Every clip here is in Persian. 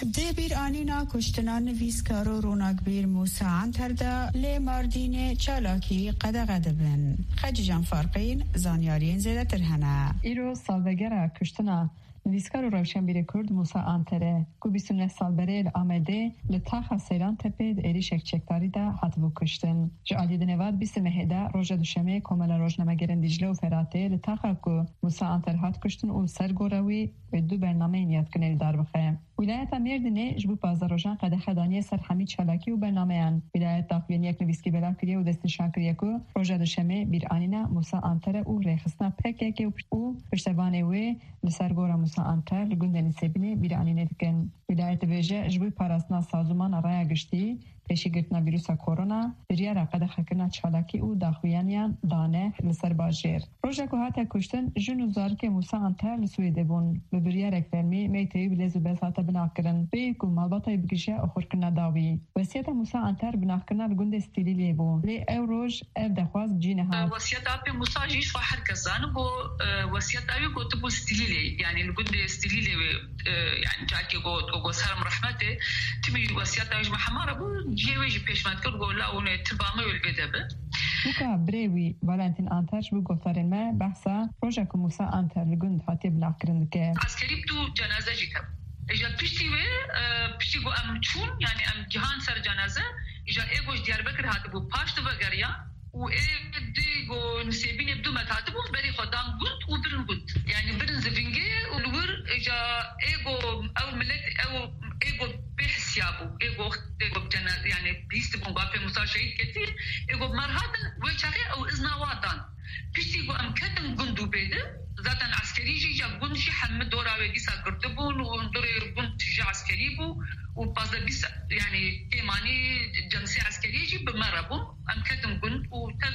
دبیر آنینا کشتنان ویسکارو روناکبیر موسى عنتر دا لی ماردین چالاکی قدقد بن خججان فارقین زانیارین زیده ترهنه ایرو سالوگره کشتنا نویسکار روشنبیر کرد موسى عنتره که 29 سال بره آمده لطاق سیران تپید ایری شکچکتاری ده حتبو کشتن. جعالی دنواد 20 مهده روژه دوشمه کامل روشنامه گرن دیجله و فراته لطاق که موسى عنتر حت کشتن و سرگوروی به دو برنامه نیاد کنه در بخه. ولایت مردنه جبو پازروژان قد خدانی سر حمید چالاکی و برنامه ان. ولایت داخوین یک نویسکی بلا کریه و دستنشان کریه که روژه دوشمه بیر آنینا موسى عنتره و ریخستنا پکه که و پشتوانه و لسرگورا موسى عنتر لگوندن سبینه بیر آنینه دکن. ولایت ویژه جبوی پاراستنا سازمان رای گشتی پیشی گرتنا ویروس کرونا بریار قد خکرنا چالاکی و داخویانیان دانه لسر باجیر. روژه که حتی کشتن جنو زارک موسى عنتر لسویده بون. به بریار اکفرمی میتوی بلیزو بساطه بناکرن. بیکو مالباطای بگیشه اخور کرنا داوی. وسیعت موسى عنتر بناکرنا لگوند استیلی لیبون. لی او روژ او دخواست جینه ها. وسیعت آبی موسى جیش و هر کسان بو وسیعت آبی کو تبو استیلی لی. یعنی لگوند استیلی لی يعني جاكي قو سلام رحمته تمي وصيات ايش محمره بو جيوي بيشمات كل قول لا ون تبامي والبدبه وكا بريوي فالنتين انتاش بو قفتارين ما بحثا بروجيكت موسى عنتر لگوند هاتي بناكرن كه عسكري بتو جنازه جيتب اجا بشتي قو ام چون يعني ام جهان سر جنازه اجا ايغوش دياربكر هات بو پاشت بغريا و ديغو نسيبين بدو متاتبون بري خدان قلت وبرن قلت يعني برن زفنجي والور اجا ايغو او ملت او ايغو بحسيابو ايغو بجنا يعني بيستبون قافي موسى شهيد كتير ايغو مرهاتن وشاقي او ازناواتان بيشتيغو ام كتن قندو بيده ذاتا عسكري جي جاب قند شي حمد دورا ويديسا قرتبون وندوري قند جي عسكري بو وبازا بيس يعني تيماني جنسي عسكري جي بمربون ام كتن قند وتب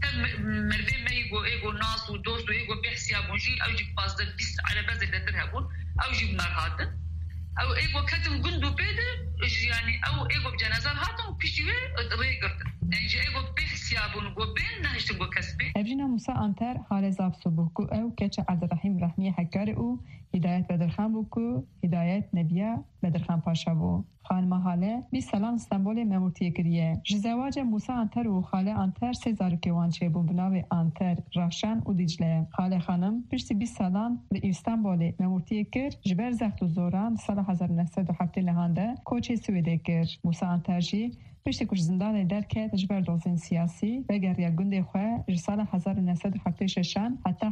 مربي ما ايغو ناس ودوس وايغو بيحسيابون جي او جي بازا بيس على بازا دترهبون او جي بمرهاتن او ايغو كتن قندو بيده يعني او ايغو بجنازة هاتن بيشتوي ريقرتن يعني جي ايغو بيحسيابون وبين نهشتن وكسبي ابجينا موسى عنتر حال زاب صبوكو او كتش عبدالرحيم رحمي حكار او هدايت بدرخان بوكو هدايت نبيه بدرخان پاشا بو خانم حاله 20 سالان استانبول ممورتی کریه جزواج موسى عنتر و خاله عنتر 3000 کوانچه بو بناو عنتر راشن و دیجله خاله خانم پشت 20 سالان به استانبول ممورتی کر جبر زخت و زوران سال 1907 لهانده کوچه سویده کر موسى عنتر جی پشت کش زندان درکت جبر دوزن سیاسی و گریه گنده خواه جسال 1976 حتی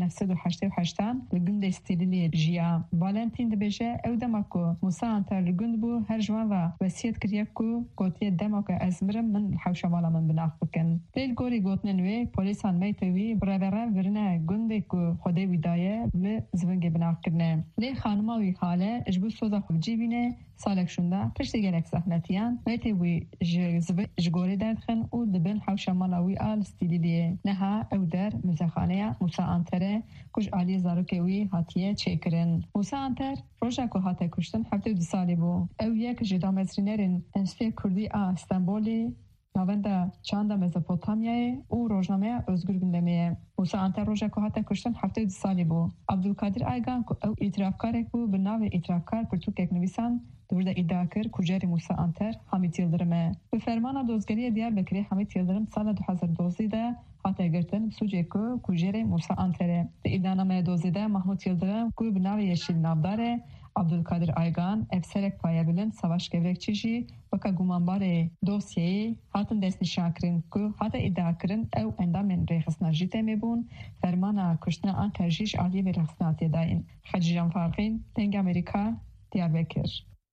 1988 لگنده استیلی جیا والنتین دبیجه او دماکو موسى عنتر لگند بو هر جوان و وسیعت کریه کو گوتیه دماکو ازمرم من حوشا مالا من بناخ بکن دیل گوری گوتنه نوی پولیسان میتوی برابره ورنه گنده کو خوده ویدایه و زونگه بناخ کرنه لی خانماوی خاله اجبو سوزا خوب جیبینه سالک شونده پشت گلک سحنتیان میتوی جگوری دادخن و دبن حوشا مالاوی آل استیلیه نها او در مزخانه موسى عنتره کج آلی زاروکوی هاتیه چیکرن موسى عنتر روژا که هاته کشتن 72 سالی بو او یک جدامزرینرین انستی کردی استانبولی نوانده چانده مزپوتامیه و روزنامه özgür gündemiye موسى عنتر روژا که هاته کشتن 72 سالی بو عبدالقادر آیگان که او اعترافکارک بو به ناو اعترافکار پرتوکک نویسان دورده ادعا کر کجاری موسى عنتر حمید یلدرمه به فرمان دوزگری دیاربکری حمید یلدرم سال 2012 ده هاته گرتن سوجه که کجاری موسى عنتره به ادعانامه دوزیده محمود یلدرم که به ناو yeşil navdare عبدالقادر آیگان افسرک پایه بلند سواش گورکچی جی وکا گمانبار دوسیهی هاتن دست نشان کرن که هاته ادعا کرن او اندامن ریخصنا جیته میبون فرمان کشتن آن ترجیش عالی و رخصناتی داین خجیجان فارقین تنگ امریکا دیاربکر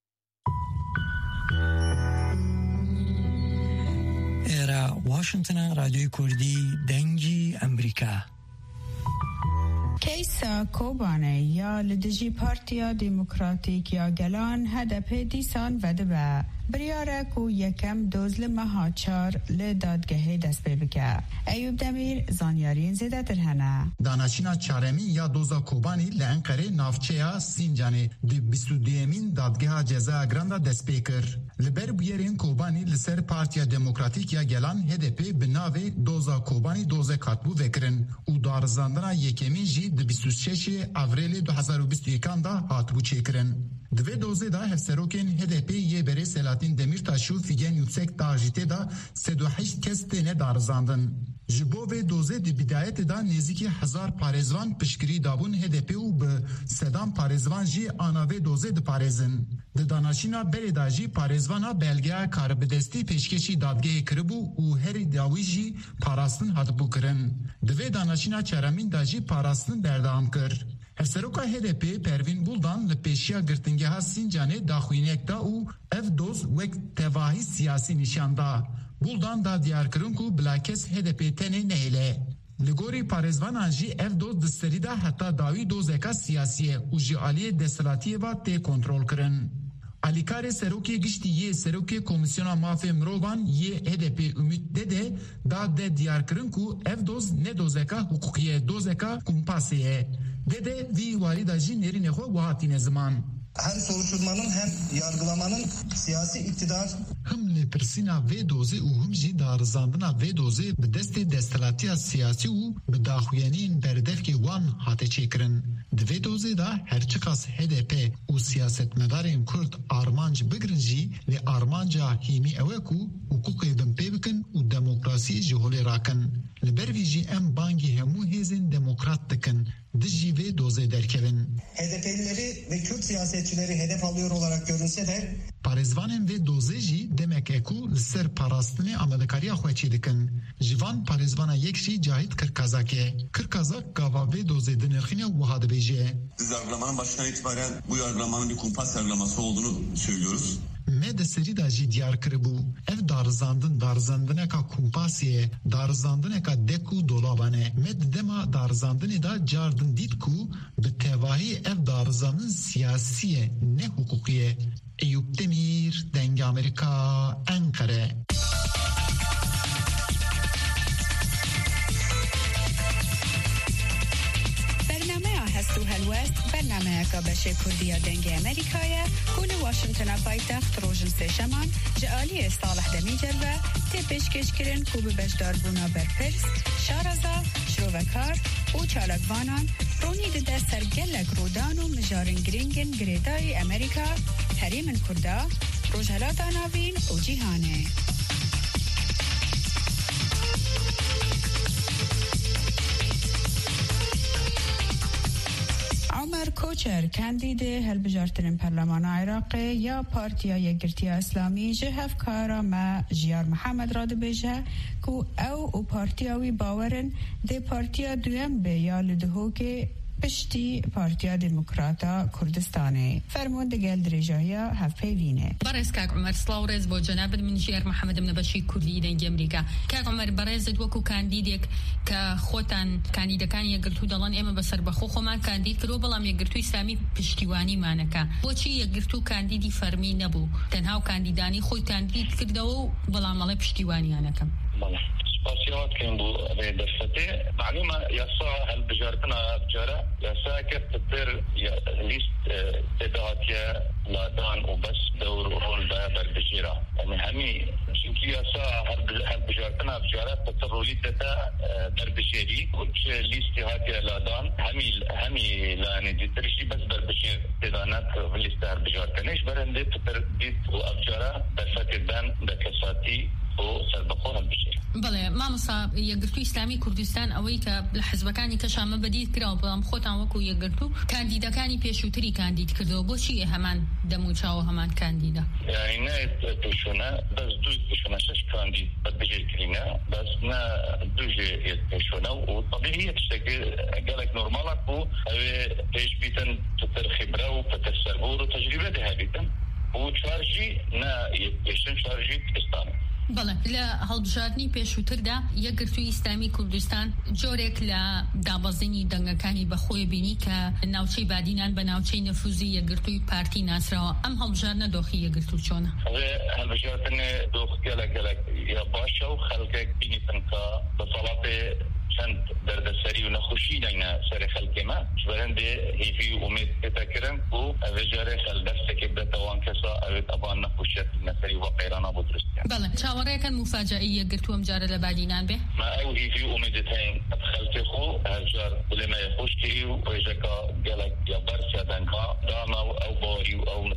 ایرا واشنطن رادیوی کردی دنگی امریکا کیسا کوبانه یا لدجی پارتیا دموکراتیک یا گلان هدف دیسان وده به بریاره کو یکم دوزل مها 4 لدادگه دست بکه ایوب دمیر زانیارین زیده ترهنه دانشینا چارمی یا دوزا کوبانی لانقره نافچه سینجانی دی 22مین دادگه جزا گراندا دست بکر لبر بیرین کوبانی لسر پارتیا دموکراتیک یا گلان هدف بناوی دوزا کوبانی دوزه کاتبو وکرن او دارزاندنا یکمی جی دی 26 اوریل 2021 دا هاتبو چیکرن دوی دوزه دا هفسروکن HDP یه بره سلاتین دمیرتاش و فیگن یوکسک داجیته دا 38 کس تینه دارزاندن. جبو و دوزه دی بدایت دا نزدیکی 1000 پارێزvan پشکری دابون HDP و به سدان پارێزvan جی آناوی دوزه دی پارێزن. د دانشینا بری دا جی پارێزvana belgeya karabidesتی پیشکشی دادگه کربو و هری داوی جی پاراستن هاتبو کرن. دوی دانشینا چرمین دا جی پاراستن بردام کر. هفسروکا HDP پروین بولدان لپیشیا گرتنگه ها سینجانه داخوینک دا و اف دوز وک تواهی سیاسی نشان دا. بولدان دا دیار کرن کو بلاکس HDP تنه نهیله. لگوری پارێزvanan jî ev doz disteri da heta dawî dozeka siyasiye û ji aliyê deshilatiyê ve tê kontrol kirin. Alîkarê serokê giştî yê serokê Komisyona Mafê Mirovan yê HDP Ümit Dede da de diyar kirin ku ev doz ne dozeka hukukiye dozeka kumpasê ye. Dede vî warî da jî nêrînê xwe wihatîne ziman. Hem soruşturmanın hem yargılamanın siyasi iktidar hem lepirsina ve doze û hem jî darizandina ve doze bi destê desthilatiya siyasî û bi daxuyaniyên berdevkê wan hate çêkirin. Di vê dozê da her çiqas HDP û siyasetmedarên Kurd armanc bigirin jî lê armanca hîmî ew e ku hukukê bin pê bikin û demokrasiyê ji holê rakin. Li ber vî jî em bangî hemû hêzên demokrat dikin. Dijî vê dozê derkevin. HDP'lileri ve Kürt siyasetçileri hedef alıyor olarak görünse de parêzvanên vê dozê jî demek e ku li ser parastinê amadekariya xwe çê dikin. Ji van parêzvana yek jî Cahit Kırkazak e. Kırkazak gava vê dozê dinirxîne wiha dibêje. Biz yargılamanın başından itibaren bu yargılamanın bir kumpas yargılaması olduğunu söylüyoruz. Me de serî da jî diyar kiribû. Ev darizandineka kumpasiyê, darizandineka dek û dolaban e. Me di dema darizandinê da cardin dît ku bi tevahî ev darizandin siyasî ye, ne hukukî ye. Eyüp Demir, Denge Amerika, Ankara. هستو هلوست برنامه که بشه کردیا دنگ امریکایه کل واشنطن پایتخت روشن سشمان جعالی صالح دمیجر و تپش کشکرین کوب بشدار بونا برپرس شارزا شروکار و چالکوانان رونی ده سرگلک رودان و مجارن گرینگن گریدای امریکا حریم کردا روشهلات آناوین و جیهانه عمر کوچر کاندید هلبجارترین پارلمان عراق یا پارتیا یکگرتی اسلامی جهف کارا ما جیار محمد را دبیجه کو او پارتیاوی باورن ده پارتیا دویم به یا لدهو که پشتی پارتیا دموکراتا کردستانه فرمونده گل درجایا هفپیوینه برز کاک عمر سلاورز با جناب من جیار محمد من بشی کردی دنگ امریکا کاک عمر برزد وکو کاندیدک که خوتان کاندیدکان یگرتو دلان اما بسر بخو خومان کاندید کرو بلام یگرتو اسلامی پشتیوانی مانکا بوچی یگرتو کاندیدی فرمی نبو تنها کاندیدانی خوی کاندید کردو بلام مال پشتیوانی آنکا سپاسیات کن بو دفته معلومه یاسا هل بجارتنا بجاره یاسا که تطر لیست تدهاتیه لادان و بس دور رول بر بجیره یعنی همی چونکی یاسا هل بجارتنا بجاره تطر رولی تتا بر بجیری و چه لیستی هاتیه لادان همی لانی دیترشی بس بر بجیر تدانت و لیست هل بجارتنش برنده تطر دیت و ابجاره دفته دن دکساتی و سربقو هل بجیر بله مامۆستا یەکگرتووی ئیسلامی کوردستان ئەوەی کە لە حزبەکانی کەشامە بەدیت کراوە بەڵام خۆتان وەکو یەکگرتوو کاندیدەکانی پێشووتری کاندید کردەوە بۆچی هەمان دەموچاوە هەمان کاندیدە یعنی نه پێشوونە بەس دوو پێشوونە شەش کاندید بەدبژێرکرینە بەس نە دوژێ پێشوونە و طبیعیە تشتێکی گەلێک نۆرماڵە بوو ئەوێ پێش بیتن پتر خبرە و پتر سەربۆر و تەجریبە دەهێبیتن و چوارژی نە پێشن چوارژی کوردستانە بەڵێ لە هەڵبژاردننی پێشووتردا یەکگرتووی ئیسلامی کوردستان جۆرێک لە دابەزینی دەنگەکانی بەخۆی بینی کە ناوچەی بادینان بە ناوچەی نەفوزی یەکگرتووی پارتی ناسراوە ئەم هەڵبژاردنە دۆخی یەکگرتوو چۆنە هەڵبژاردنە دۆخ گەلک یا باشە و خەڵکێک بینیتن کە بەسەڵاتێ چەند دەردەسەری و نەخۆشی دەینە سەری خەڵکێمە بەرەندێ هیوی و ئومێد پێدەکردن و ئەوێ جارێ خەل دەستێکی بدەتەوان کەسا ئەوێت ئەوان نەخۆشیەت نەسەری وەقەیرانە بۆ دروستیان بەڵێ چاوەڕێکەن مفاجایی یەکگرتووە ئەم جارە لە بادینان بێ ما ئەو هیوی و ئومێدەتەین خەڵکی خۆ هەرجار بلێمەیە خۆشکری و ڕێژەکە گەلک یا بەرسیا دەنگا داما و ئەو باوەری و ئەو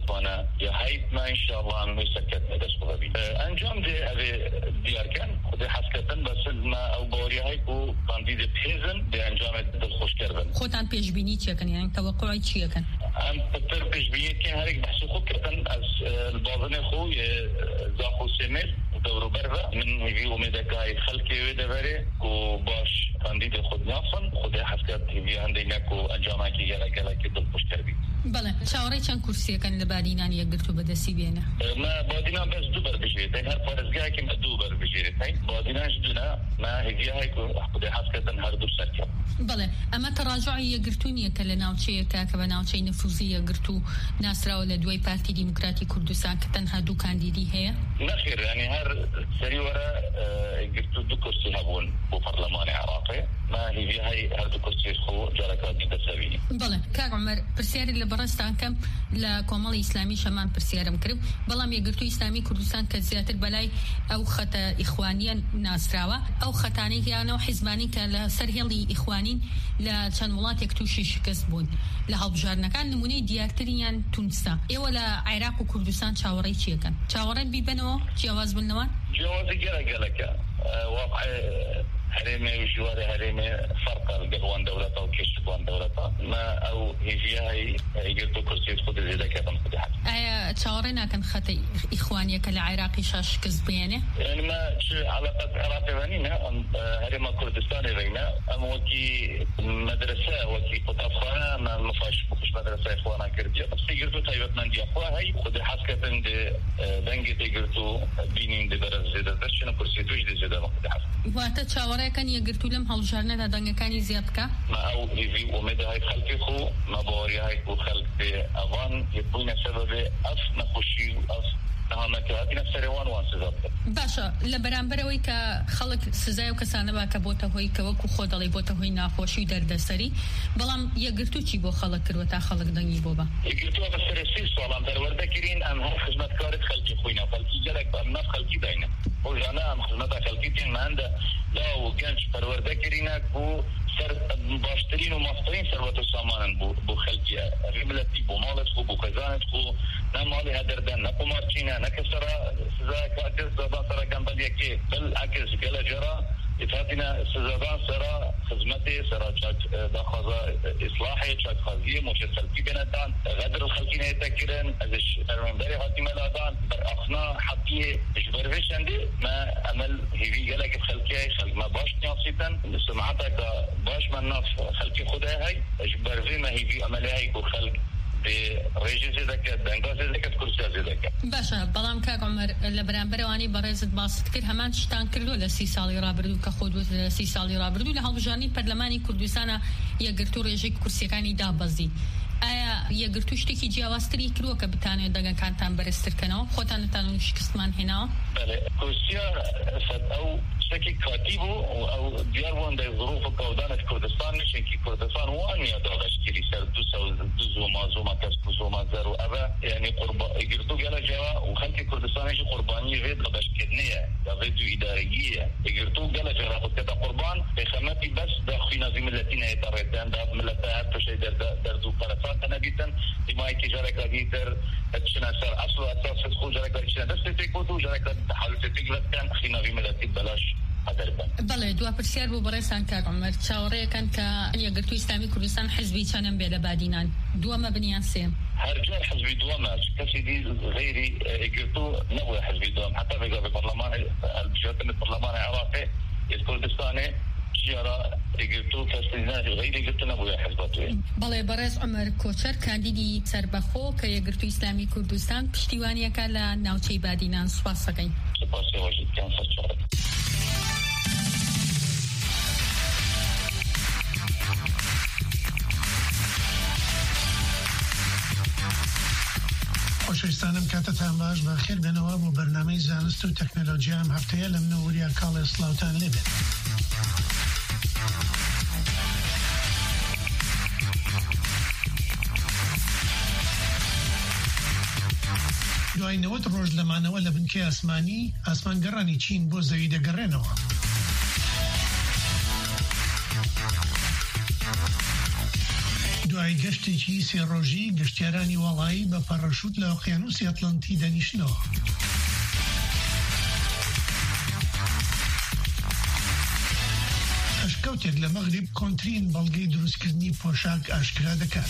باوریایی کو کاندید پیزن به انجام دلخوش کردن. خودتان پیش بینی چیه کن؟ یعنی توقعی چیه کن؟ ام پتر پیش بینی که هر یک بحث خوب کردن از البازن خوی زاخو سمر دورو برا من هیوی امیده که خلقی ویده بره کو باش کاندید خود نافن خود حفظت هیوی هندینه کو انجام کی گله که دلخوش کردی. بله چهاره چند کرسی کن لبادینان یک گرتو بدسی بینه؟ ما بادینان بس دو بر بجیره هر پارزگاه که ما دو بر بجیره بادینانش دونا ما هیوی های کو خود حفظت هر دو سرکم. بله اما تراجعی یک گرتونیه که لناوچه که بناوچه نفوذی گرتو ناسرا ولا دوی پارتی دموکراتی کردستان که تنها دو کاندیدی هست؟ نخیر یعنی هر سری ورا گرتو دو کرسی هبون بو پارلمان عراقی ما هیوی های هر دو کرسی خو جرکات دسوی. بله که عمر پرسیاری لبرستان کم لکومال اسلامی شمان پرسیارم کرد بلام یک گرتو اسلامی کردستان که زیاتر بلای او خط اخوانیان ناسراوا او خطانی که آنو حزبانی که لسرهلی اخوانین لچند ولات یک توشی شکست بود لحالبجار نکن نمونه دیارتریان تونستا ای ولا عراق و کردستان چاوری چیه کن؟ چاورن بیبنو جواز بلنوان؟ جواز گله که واقع هرمي وجوار هرمي فرق الجوان دولة أو كيش جوان دولة ما أو هي يجرتو كرسي خود زيادة كذا خود حد. شعورنا كان خطي إخواني كالعراقي شاش كذبينه. يعني ما شو علاقة عراقي بيننا هرم كردستان بيننا أم وكي مدرسة وكي قطافها ما فاش بخش مدرسة إخوانا كردية بس يجرتو تايوت من دي أخوها هي خود حسكة عند دنجة يجرتو بينين دبرز زيادة درشنا كرسي توش دي زيادة خود حد. وقت شعوري كان يقرتو لهم هالجارنا لدنگا كاني زيادكا ما أو هذي ومدى هاي خلقي خو ما بوري هاي خو خلق أوان يكون سبب أف نخشي أف نهامتي نفسروان وانسزاب باشا لبرانبروي كخلق سزاي وكسانه با كبوته هوي كوكو خودالي بوته هوي ناخوشي دردسري بلام يقرتو چي بو خلق كروتا خلق دنگي بوبا يقرتو بسرسي سوالام در ورده كرين ام هر خدمتكار خلقي خوينا خلقي جلك ام نف خلقي داينا وجانا ام خدمت خلقي تين ما عنده لا وجنش پرورده كرينا كو سر باشترين ومفترين ثروت السامان بو خلقي رملتي بو مالت خو بو خزانت خو نمالي هدردن نقمارچينا نكسرا سزا كاكس زبان سرا كمبل يكي بالعكس قال جرى اتهاتنا سزادان سرا خدمتي سرا داخل إصلاحي شاد خزية مش خلقي بندان غدر الخلقين يتكرن ازش المنبري هاتي ملادان برأخنا حقية اجبرويش عندي ما أمل هيوي قالك خلقي خلق ما باش نياسيتن سمعتك باش من ناف خلقي خدها هاي اجبروي ما هيوي أمل هاي خلق بريجي زيدك دنگا زيدك كرسي زيدك باشا بلام كاك عمر لبرانبرواني برزت باست كر همان شتان كردو لسي سالي رابردو كخود لسي سالي رابردو لهالبجاني برلماني كردستان يقرتو ريجي كرسي كاني دابزي آیا يقرتو شتكي جواستري كرو كبتاني دنگا كانتان برستر كنو خوتان تانو شكستمان هنا بله كرسيا فد او شكي كاتيبو او ديارون ده ظروف كودانة كردستان نشن كي كردستان وانيا داغش كيري سر دوزو مازوما كسكو زوما زرو ابا يعني قربا يقرتو قالا جوا وخلق كردستان يجي قرباني غير داغش كدنية غيدو إدارية يقرتو قالا جوا خد كتا قربان بخمتي بس داخل نظام التين هيتاريتان دا ملتا هاتو شي دردو قرفات نبيتن دماء تجارك أجيتر تشنا سر أصل أساس الخوج جارك تشنا بس تيكوتو جارك تحاول تتجلس كان خينا في ملتي بلاش بله دو پرسیار بو برایسان که عمر چاوره کن که یقرتو اسلامی کردستان حزبی چنم بیده بادینان دو ما بنیان سیم هر جار حزبي دوام كسي دي غيري يقرتو نبوي حزبي دوام حتى في البرلمان الجهات البرلمان العراقي الكردستاني شيارا يقرتو كسينا غيري قلت نبوي حزباتوي بله برایس عمر کوچر کاندیدی سربخو که یقرتو اسلامی کردستان پشتیوانی کلا ناوچه بادینان سپاس سگین سپاسی واجد کن سرچاره خۆشەویستانم کاتتان باش بەخێر بێنەوە بۆ بەرنامەی زانست و تەکنۆلۆژیا ئەم هەفتەیە لە منەوەریا کاڵێ سڵاوتان لێبێت. دوای 90 ڕۆژ لەمانەوە لە بنکەی ئاسمانی ئاسمانگەڕانی چین بۆ زەوی دەگەڕێنەوە. دوای گەشتێکی سێ ڕۆژی گەشتیارانی وەڵایی بە پەڕەشوت لە ئۆقیانوسی ئەتلانتی دەنیشتنەوە. کەوتێک لە مەغریب کۆنترین بەڵگەی دروستکردنی پۆشاک ئاشکرا دەکات.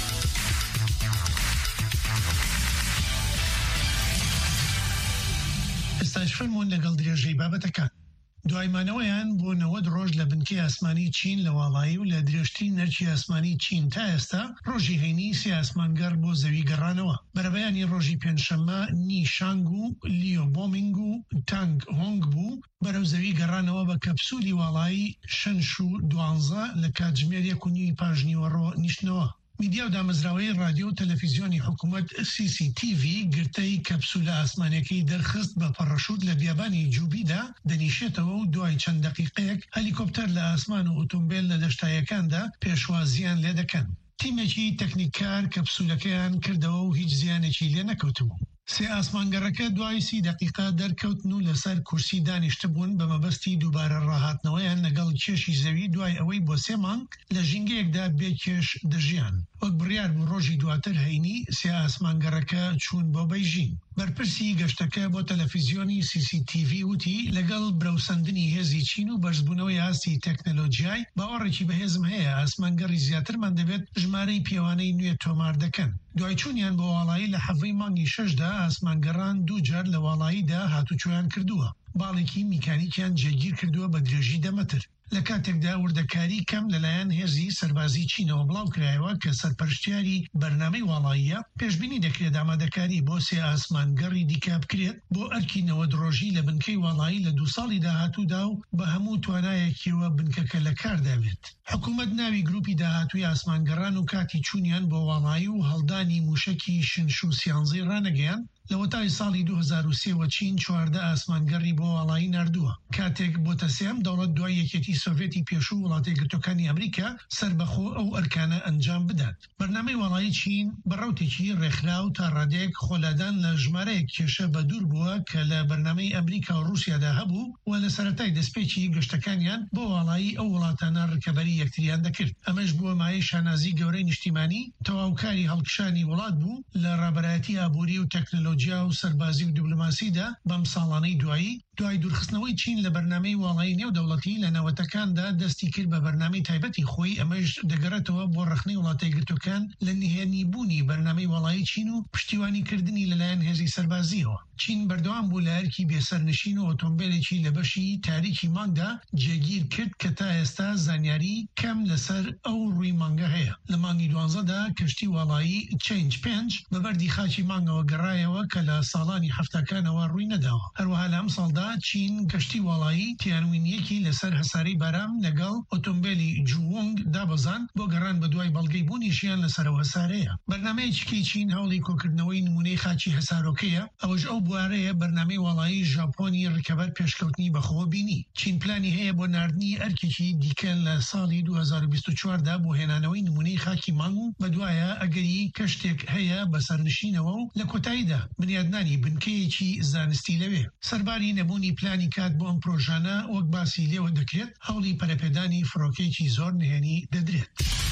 ئێستاش فەرمونون لەگەڵ درێژەی بابەتەکان. دوایمانەوەیان بۆ 90 ڕۆژ لە بنکەی ئاسمانی چین لە واڵایی و لە درێژترین نەرخی ئاسمانی چین تا ئێستا ڕۆژی هەینی سێ ئاسمانگەڕ بۆ زەوی گەڕانەوە. بەرەبەیانی ڕۆژی پێنجشەممە نیشانگ و لیۆبۆمینگ و تانگ هۆنگ بوو بەرەو زەوی گەڕانەوە بە کەپسولی واڵایی شەنش و 12 لە کاتژمێر 1:30 پاژنیوەڕۆ نیشتنەوە. میدیا و دامەزراوەی رادیۆ و تەلەڤیزیۆنی حکوومەت CCTV گرتەی کەپسولە ئاسمانەکەی دەرخست بە پەڕەشوت لە بیابانی جوبیدا دەنیشێتەوە و دوای چەند دەقیقەیەک هەلیکۆپتەر لە ئاسمان و ئۆتۆمبیل لە دەشتایەکاندا پێشوازیان لێ دەکەن. تیمێکی تەکنیکار کەپسولەکەیان کردەوە و هیچ زیانێکی لێ نەکەوتبوو. سێ ئاسمانگەڕەکە دوای 30 دقیقا دەرکەوتن و لەسەر کورسی دانیشتە بوون بە مەبەستی دووبارە ڕاهاتنەوەیان لەگەڵ کێشی زەوی دوای ئەوەی بۆ 3 مانگ لە ژینگەیەکدا بێ کێش دەژیان. وەک بڕیار بوو ڕۆژی دواتر هەینی سێ ئاسمانگەڕەکە چوون بۆ بەیژین. بەرپرسی گەشتەکە بۆ تەلەڤیزیۆنی CCTV وتی لەگەڵ برەوسەندنی هێزی چین و بەرزبوونەوەی ئاستی تەکنەلۆجیای باوەڕێکی بەهێزم هەیە ئاسمانگەڕی زیاترمان دەبێت ژمارەی پیاوانەی نوێ تۆمار دەکەن. دوای چوونیان بۆ واڵایی لە حەڤەی مانگی 6دا ئاسمانگەڕان 2 جار لە واڵاییدا هاتوچۆیان کردووە. باڵێکی میکانیکیان جێگیر کردووە بە درێژی 10 متر. لە کاتێکدا وردەکاری کەم لەلایەن هێزی سەربازی چینەوە بڵاو کرایەوە کە سەرپەرشتیاری بەرنامەی واڵاییە پێشبینی دەکرێت ئامادەکاری بۆ سێ ئاسمانگەڕی دیکە بکرێت بۆ ئەرکی 90 ڕۆژی لە بنکەی واڵایی لە 2 ساڵی داهاتوودا و بە هەموو توانایەکیەوە بنکەکە لە کارداوێت. حکوومەت ناوی گروپی داهاتووی ئاسمانگەڕان و کاتی چوونیان بۆ واڵایی و هەڵدانی موشکی شنش و سیانزەی ڕانەگەیان لە وەتای ساڵی 2003 چین 14 ئاسمانگەڕی بۆ واڵایی نردووە. کاتێک بۆتە سێم دەوڵەت دوای یەکێتی سۆڤێتی پێشوو وڵاتی گرتوەکانی ئەمریکا سربەخۆ ئەو ئەرکانە ئەنجام بدات. بەرنامەی واڵایی چین بەڕەوتێکی ڕێکخراو تا ڕادێک خۆلادان لە ژمارەیەک کێشە بە دوور بووە کە لە بەرنامەی ئەمریکا و رووسیادا هەبوو و لە سەرەتای دەستپێکی گەشتەکانیان بۆ واڵایی ئەو وڵاتانە ڕکەبەری یەکتریان دەکرد. ئەمەش بووە مایەی شانازی گەورەی نیشتیمانی تەواوکاری هەڵکشانی وڵات بوو لە ڕابەرایەتی ئابووری و تەکنەلۆجیا و سەربازی و دیبلۆماسیدا بەم ساڵانەی دوای دوورخستنەوەی چین لە بەرنامەی واڵایی نێودەوڵەتی لە نەوەتەکاندا دەستی کرد بە بەرنامەی تایبەتی خۆی. ئەمەش دەگەڕێتەوە بۆ ڕخنەی وڵاتی گرتوەکان لە نهێنی بوونی بەرنامەی واڵایی چین و پشتیوانیکردنی لەلایەن هێزی سەربازیەوە. چین بەردەوام بوو لە ئەرکی بێسەرنشین و ئۆتۆمبیلێکی لە بەشی تاریکی مانگدا جێگیر کرد کە تا ئێستا زانیاری کەم لەسەر ئەو ڕووی مانگە هەیە. لە مانگی 12دا کەشتی واڵایی چێنج 5 بە بەردی خاچی مانگەوە گەڕایەوە کە لە ساڵانی هەفتەکانەوە ڕووی نەداوە. هەروەها لە ئەم ساڵدا چین گەشتی واڵایی تیانوینیەکی لەسەر هەساری بارام لەگەڵ ئۆتۆمبیلی جوونگ دابەزان بۆ گەڕان بە دوای بەڵگەی بوونیشیان لەسەرەوە هەسارەیە. بەرنامەیەکی چین هەوڵی کۆکردنەوەی نمونەی خاچی هەسارۆکەیە. ئەوەش ئەو بوارەیە بەرنامەی واڵایی ژاپۆنی ڕکەبەر پێشکەوتنی بەخۆ بینی. چین پلانی هەیە بۆ ناردنی ئەرکێکی دیکە لە ساڵی 2024دا بۆ هێنانەوەی نمونەی خاکی مانگ و بەدوایە ئەگەری کەشتێک هەیە بەسەرنشینەوە و لە کۆتاییدا بنیادنانی بنکەیەکی زانستی لەوێ. سەرباری نەبوونی پلانی کات بۆ ئەم پرۆژانە وەک باسی لێوە دەکرێت هەوڵی پەرەپێدانی فڕۆکەیەکی زۆر نهێنی دەدرێت.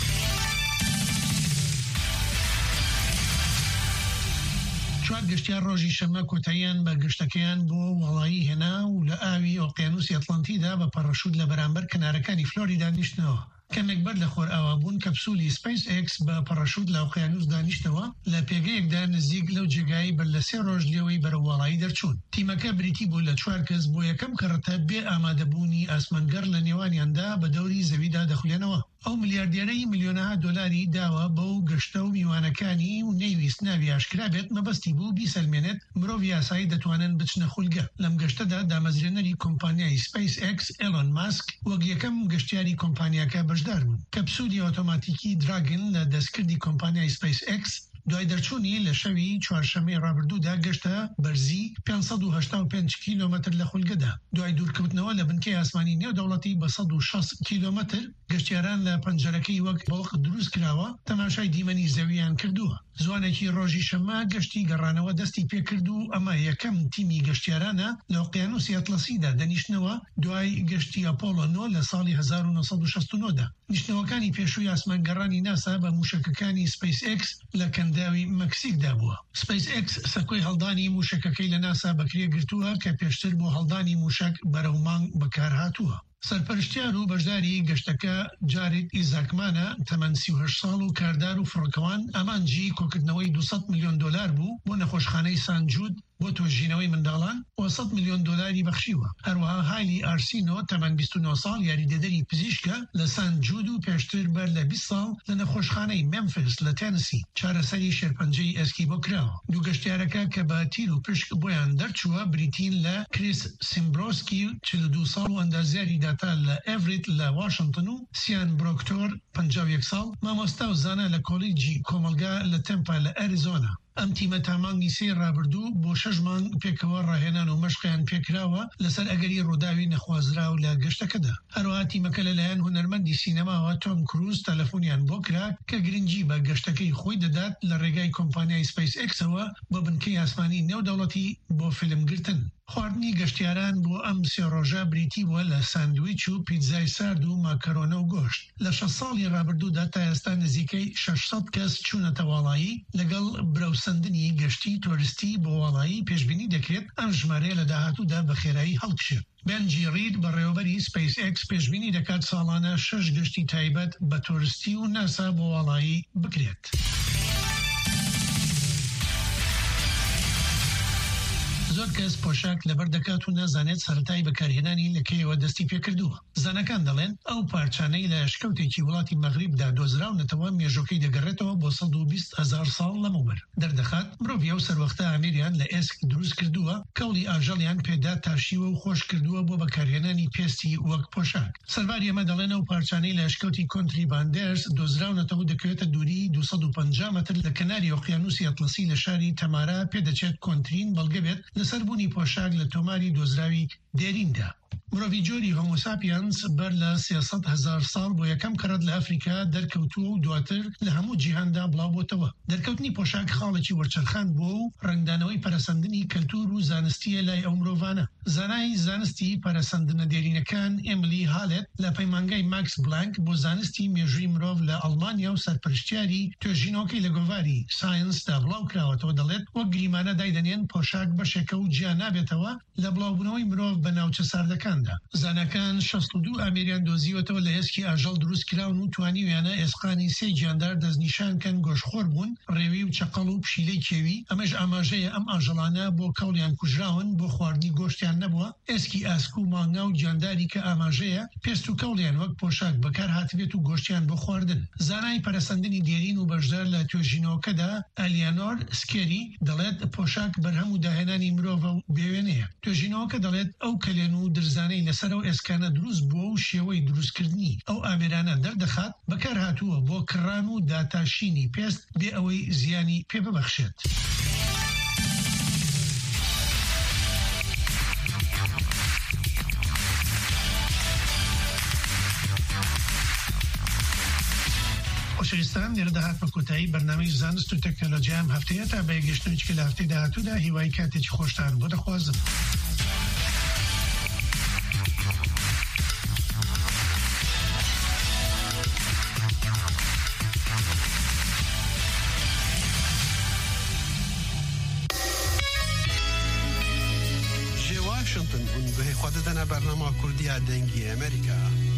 چوار گەشتیار ڕۆژی شەمە کۆتاییان بە گەشتەکەیان بۆ وڵایی هێنا و لە ئاوی ئۆقیانوسی ئەتڵانتیدا بە پەڕەشوت لە بەرامبەر کەنارەکانی فلۆریدا نیشتنەوە. کەمێک بەر لە خۆر ئاوابوون کەپسولی SpaceX بە پەڕەشوت لە ئۆقیانوس دانیشتەوە لە پێگەیەکدا نزیک لەو جێگایی بەر لە 3 ڕۆژ لێوەی بەرەو وڵایی دەرچوون. تیمەکە بریتی بوو لە 4 کەس بۆ یەکەم کەڕەتە بێ ئامادەبوونی ئاسمانگەڕ لە نێوانیاندا بە دەوری زەویدا دەخولێنەوە. ئەو ملیاردێرەی میلیۆنەها دۆلاری داوە بەو گەشتە و میوانەکانی و نەیویست ناوی ئاشکرا بێت مەبەستی بوو بیسەلمێنێت مرۆڤ یاسایی دەتوانن بچنە خولگە. لەم گەشتەدا دامەزرێنەری کۆمپانیای SpaceX ئێلۆن ماسک وەک یەکەم گەشتیاری کۆمپانیاکە بەشدار بوو. کەپسولی ئۆتۆماتیکی دراگن لە دەستکردی کۆمپانیای SpaceX دوای دەرچوونی لە شەوی چوارشەمەی ڕابردوودا گەشتە بەرزی 585 کیلۆمەتر لە خولگەدا. دوای دوورکەوتنەوە لە بنکەی ئاسمانی نێودەوڵەتی بە 160 کیلۆمەتر گەشتیاران لە پەنجەرەکەی وەک بەڵق دروست کراوە تەماشای دیمەنی زەویان کردووە. زوانێکی ڕۆژی شەمە گەشتی گەڕانەوە دەستی پێکرد و ئەمە یەکەم تیمی گەشتیارانە لە ئۆقیانوسی ئەتڵەسیدا دەنیشتنەوە دوای گەشتی ئەپۆلۆ 9 لە ساڵی 1969دا. نیشتنەوەکانی پێشووی ئاسمانگەڕانی ناسا بە موشکەکانی SpaceX لە کەنداوی مەکسیکدا بووە. SpaceX سەکۆی هەڵدانی موشکەکەی لە ناسا بەکرێ گرتووە کە پێشتر بۆ هەڵدانی موشک بەرەو مانگ بەکار هاتووە. سەرپەرشتیار و بەشداری گەشتەکە جارێت ئیزاکمانە تەمەن 38 ساڵ و کاردار و فڕۆکەوان ئامانجی کۆکردنەوەی 200 میلیۆن دلار بوو بۆ نەخۆشخانەی سانجود بۆ تۆژینەوەی منداڵان و 100 میلیۆن دلاری بەخشیوە. هەروەها هایلی ئارسینۆ تەمەن 29 ساڵ یاریدەدەری پزیشکە لە سانجود و پێشتر بەر لە 20 ساڵ لە نەخۆشخانەی ممفیس لە تێنسی چارەسەری شێرپەنجەی ئەسکی بۆ کراوە. دوو گەشتیارەکە کە بە تیر و پشک بۆیان دەرچووە بریتین لە کریس سیمبرۆسکی 42 ساڵ و ئەندازیاری داتا لە ئێڤریت لە واشنگتن و سیان برۆکتۆر 51 ساڵ مامۆستا و زانە لە کۆلیجی کۆمەلگا لە تەمپا لە ئەریزۆنا. ئەم تیمە تامانگی سێ ڕابردوو بۆ 6 مانگ پێکەوە ڕاهێنان و مەشقیان پێکراوە لەسەر ئەگەری ڕووداوی نەخوازراو لە گەشتەکەدا. هەروەها تیمەکە لەلایەن هونەرمەندی سینەماوە تۆم کروز تەلەفۆنیان بۆ کرا کە گرنگی بە گەشتەکەی خۆی دەدات لە ڕێگای کۆمپانیای سپیس ئێکسەوە بۆ بنکەی ئاسمانی نێودەوڵەتی بۆ فیلمگرتن. خواردنی گەشتیاران بۆ ئەم سێ ڕۆژە بریتی بووە لە ساندویچ و پیتزای سارد و ماکەرۆنە و گۆشت. لە 6 ساڵی ڕابردوودا تا ئێستا نزیکەی 600 کەس چوونەتە واڵایی لەگەڵ برەوسەندنی گەشتی تۆریستی بۆ واڵایی پێشبینی دەکرێت ئەم ژمارەیە لە داهاتوودا بە خێرایی هەڵبژێت. بنجی ڕید بەڕێوەبەری سپیس ئێکس پێشبینی دەکات ساڵانە 6 گەشتی تایبەت بە تۆریستی و ناسا بۆ واڵایی بکرێت. زۆر کەس پۆشاک لەبەر دەکات و نازانێت سەرەتای بەکارهێنانی لەکەیەوە دەستی پێکردووە. زانەکان دەڵێن ئەو پارچانەی لە شکەوتێکی وڵاتی مەغریبدا دۆزراونەتەوە مێژۆکەی دەگەڕێتەوە بۆ 120,000 ساڵ لەمەوبەر. دەردەخات مرۆڤ ئەو سەروەختە ئامێریان لە ئێسک دروست کردووە کەوڵی ئاژەڵیان پێدا تاشیوە و خۆش کردووە بۆ بەکارهێنانی پێستی وەک پۆشاک. سەرباری ئەمە دەڵێن ئەو پارچانەی لە شکەوتی کۆنتریباندێرز دۆزراونەتەوە دەکەوێتە دووری 250 مەتر لە کەناری ئۆقیانوسی ئەتلەسی لە شاری تەمارا پێدەچێت کۆنترین بەڵگە بێت لەسەربوونی پۆشاک لە تۆماری دۆزراوی دێریندا. مرۆڤی جۆری هۆمۆساپیانس بەر لە 300,000 ساڵ بۆ یەکەم کەڕەت لە ئەفریقا دەرکەوتووە و دواتر لە هەموو جیهاندا بڵاو بۆتەوە. دەرکەوتنی پۆشاک خاڵێکی وەرچەرخان بووە و ڕنگدانەوەی پەرەسەندنی کەلتور و زانستیە لای ئەو مرۆڤانە. زانای زانستی پەرەسەندنە دێرینەکان ئێملی هالێت لە پەیمانگای ماکس بلانک بۆ زانستی مێژووی مرۆڤ لە ئەڵمانیا و سەرپەرشتیاری توێژینەوەکەی لە گۆڤاری ساینسدا بڵاو کراوەتەوە دەڵێت وەک گریمانە دایدەنێن پۆشاک بەشێکە و جیا نابێتەوە لە بڵاوبوونەوەی مرۆڤ بە ناوچە ساردەکاندا. زانەکان 62 ئامێریان دۆزیوەتەوە لە ئێسکی ئاژەڵ دروست کراون و توانیویانە ئێسقانی سێ گیاندار دەستنیشانکەن گۆشخۆر بوون، ڕێوی و چەقەڵ و پشیلەی کێوی. ئەمەش ئاماژەیە ئەم ئاژەڵانە بۆ کەوڵیان کوژراون بۆ خواردنی گۆشتیان نەبووە. ئێسکی ئاسک و مانگا و گیانداری کە ئاماژەیە پێست و کەوڵیان وەک پۆشاک بەکار هاتبێت و گۆشتیان بۆ خواردن. زانای پەرەسەندنی دێرین و بەشدار لە توێژینەوەکەدا ئەلیانۆر سکێری دەڵێت پۆشاک بەرهەم و داهێنانی مرۆڤە و بێوێنەیە. توێژینەوەکە دەڵێت ئەو کەلێن و درزانەی لەسەر ئەو ئێسکانە دروست بووە و شێوەی دروستکردنی ئەو ئامێرانە دەردەخات بەکار هاتووە بۆ کڕان و داتاشینی پێست بێ ئەوەی زیانی پێ ببەخشێت. خۆشەویستان لێرە داهات بە کۆتایی بەرنامەی زانست و تەکنۆلۆژیا ئەم هەفتەیە تا بە یەکگەشتنێکی کە لە هەفتەی داهاتوودا هیوای کاتێکی خۆشتان بۆ دەخوازم. واشنطن اون به خود دنا برنامه کردی دنگی امریکا.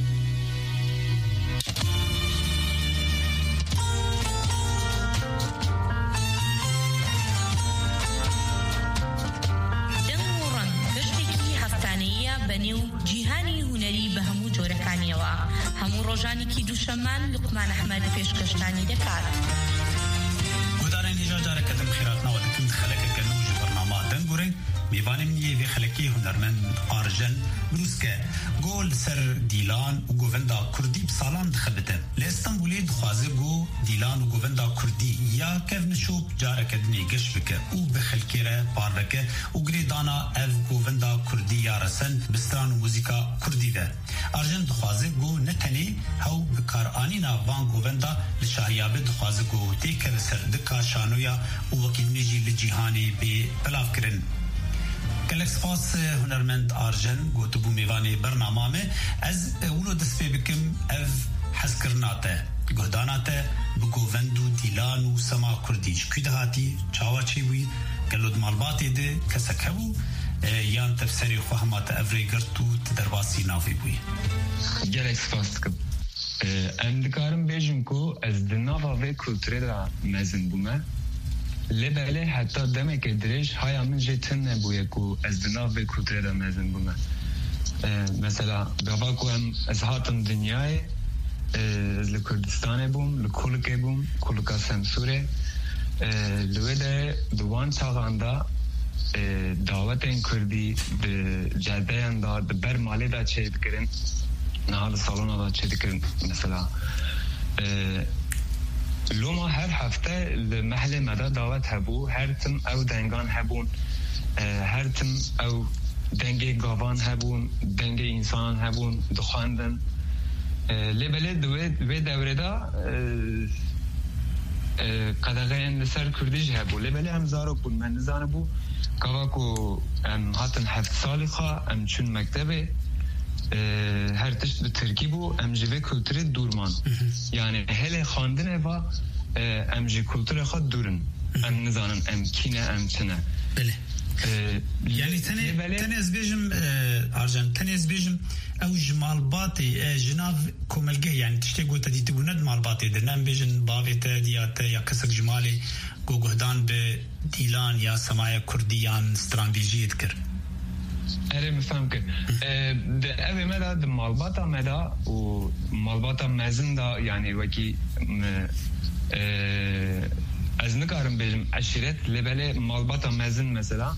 دمورن گشتکی هفتانیه بنیو جیهانی هنری به همو جورکانیوا همو روزانی کی دوشمان لقمان احمد پیشکشتانی دکات. گودارن هجار کدم خیرات نوادکن خلق گلوج برنامه دنگورن میوانم نیه خلکی هنرمند آرژن بروسکه گول سر دیلان و گووندا کردی بسالان دخبته لستانبولی دخوازه گو دیلان و گووندا کردی یا کفنشوب جارک دنی گش بکه او بخلکی را باروکه و گریدانا اف گووندا کردی یا رسن بستران و موزیکا کردی ده آرژن دخوازه گو نتنی هاو بکار آنینا وان گووندا لشاهیابه دخوازه گو تیکه سر دکا شانویا و وکیل میجی لجیهانی بی بلاف کرن کلکس فاس هنرمند آرژن گوتو بو میوانی برنامه از اولو دست پی بکم اف حسکرناته گوداناته بگووند و دیلان و سما کردیش که دهاتی چاوا چی بوی گلود مالباتی ده کسکه بو یان تفسری فهمات افریگرت و تدرباسی نافی بوی گلک سپاس کب ام دکارم بیجم کو از دناوا و کلتوری را مزن بومه لبله حتی دمه که درش های من جتن نبویه کو از دناوا و کلتوری را مزن بومه مثلا گوا کو هم از هاتم دنیای از لکردستان بوم لکولکه بوم کولکا سمسوره لوده دوان چاقاندا دعوت این کردی به جاده اندا بر مالی دا چه بکرن نهال سالون دا چه بکرن مثلا لوما هر هفته لمحل مدا دعوت هبو هر تم او دنگان هبون هر تم او دنگ گاوان هبون دنگ انسان هبون دخواندن لبله دوی دوره دا قدغه این لسر کردیش هبو لبله هم زارو بون من نزانه بو کاواکو هاتن 7 سالی خواه ام چون مکتبه هر تشت به ترکی بو ام جوه کلتور دورمان یعنی هل خواندن و ام جی کلتور خواه دورن ام نزانن ام کینه ام چنه بله یعنی تنه از بیجم آرجان تنه از بیجم او جمالباتی جناف کوملگه یعنی تشتی گوتا دیتی بوند مالباتی درنم بیجن باویت دیات یا کسک جمالی گوگهدان به دیلان یا سماع کردیان استراتژیت کرد. آره میفهم که ده اوه مدا ده مالباتا مدا و مالباتا مزن دا یعنی وکی از نکارم بیجم عشیرت لبله مالباتا مزن مثلا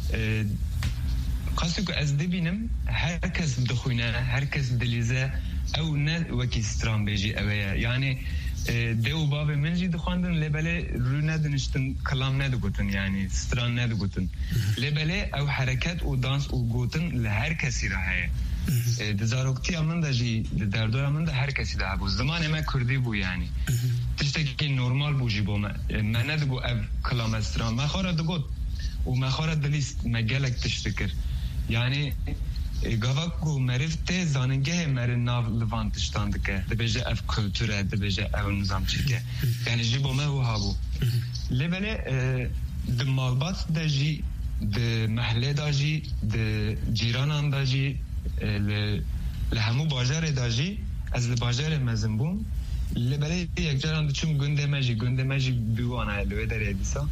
قصدی که از دبینم هر کس دخوینه هر کس دلیزه او نه وکی استراتژی اوه یعنی دیو باب منجی دخواندن لبله رو ندنشتن کلام ندگوتن یعنی ستران ندگوتن لبله او حرکت و دانس و گوتن لهر کسی را هی دزاروکتی امن دا جی دردور امن دا هر کسی دا بو زمان ما کردی بو یعنی تشتی که نورمال بو جی بو من ندگو او کلام استران ما خواه دگوت و ما خواه دلیست ما گلک تشتکر یعنی گاواکو مرفته زاننگه مر ناو لوانتشتان دکه دبیجه اف کلتوره دبیجه او نظام چیکه یعنی جی بو ما هو هابو لبله د مالبات دا جی د محله دا جی د جیرانان دا جی لهمو باجار دا جی از لباجار مزنبوم لبله یک جاران چون گنده مجی بیوانه لوه در یدیسا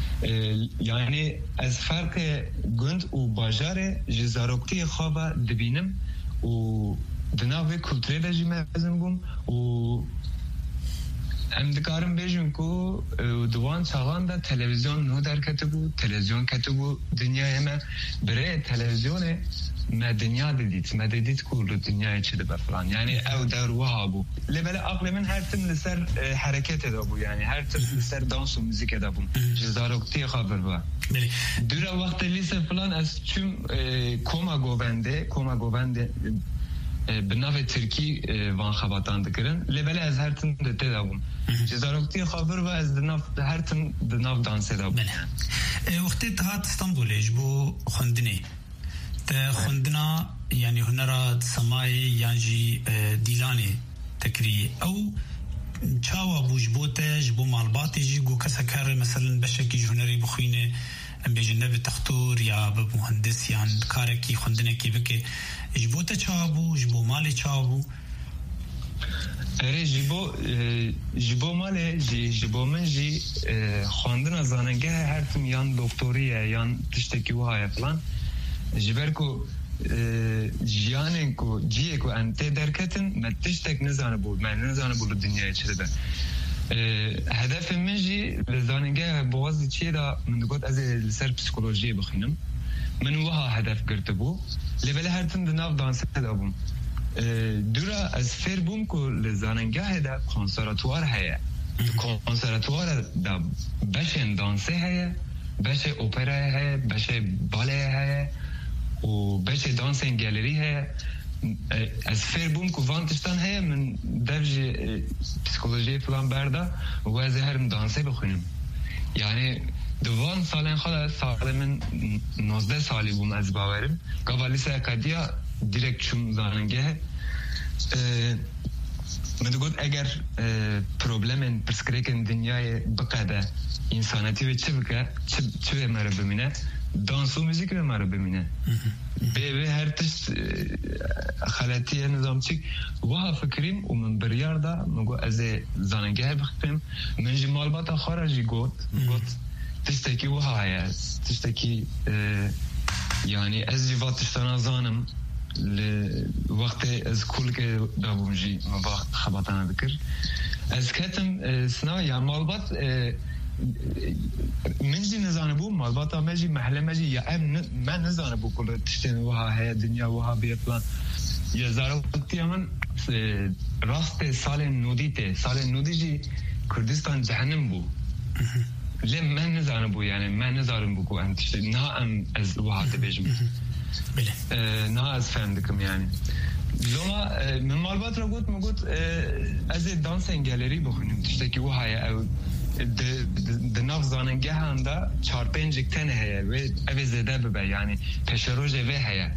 یعنی از فرق گند و باجار جزاروکتی خوابه دبینم و دناوی کلتوری دا جی مزن بوم و ام دکارم بیجون که دوان چاقان دا تلویزیون نو در کتبو تلویزیون کتبو دنیا همه برای تلویزیون ما دنیا دیدید که دنیا چه ده فلان یعنی او در وهابو لبله عقل من هر تم لسر حرکت دا بو یعنی هر تم لسر دانس و موزیک دا بو جزاروکتی خبر با دور وقت لیس فلان از چون کوما گوونده به نوع ترکی وان خباتان دکرن لبله از هر تم دته دا بو جزاروکتی خبر و از هر تم دناف دانسه دا بو وقتی تهات استانبولیش بو خوندنی خوندنا يعني هنرا سماعي يعني ديلاني تكري او چاوا بوجبوته جبو مالباتي جيگو كسا كار مثلا بشكي هنري بخوينه ام بجنب تختور يا بمهندس يعني كاركي خوندنه كي بك جبوته چاوا جبو مالي چاوا اره جبو ماله جبو من جي خوندنا زاننگه هر تم یان دکتوریه یان تشتکی وهای فلان جبر کو جیانن کو جیه کو انت درکتن متشتک نزانه بود من نزانه بود دنیای چه ده هدف من جی لزاننگه بوازی چیه دا من گفت از لسر پسیکولوژی بخینم من وها هدف گرته بو لبله هر تن دناف دانسه دا بوم دورا از فر بوم کو لزاننگه دا کنسراتوار هیا کنسراتوار دا بشن دانسه هیا بشه اوپرا هیا بشه باله هیا و بشه دانسین گالری هیا از فر بوم که وانتشتان هیا من درج پسیکولوژی فلان برده و از هرم دانسه بخونیم یعنی دوان سالین خدا سال من 19 سالی بوم از باورم گوالیسه اکادیا دیرکت چون زاننگه من گفت اگر پروبلم پرسکریکن دنیای بقیده انسانیتی و چه بکه چه مره بمینه دانس و موزیک به مرا ببینه به هر تشت خلاتیه نظام چیک وها فکریم و من بریار دا مگو از زانگه بخفیم من جمال باتا خارجی گوت تشتکی وها هست تشتکی يعني از جواتشتنا زانم لوقت از كل که دابونجي ما خبطنا ذكر از كتم سنا يعني مالبات منجي نزانبو مالبات ماجي محل ماجي يا ما نزانبو كل تشتين وها هي الدنيا وها بيطلع يا زارو وقتي من راست سال نودي جي كردستان جهنم بو لم ما نزانبو يعني ما نزارم بكو أنت نها أم از وها تبيجم نها از فهمدكم يعني لما من مالبات را قلت از دانسين گالری بخونیم تشتكي وها او دناف زاننگه هم دا 4-5 تنه هيا و او زده ببا يعني پشروج و هيا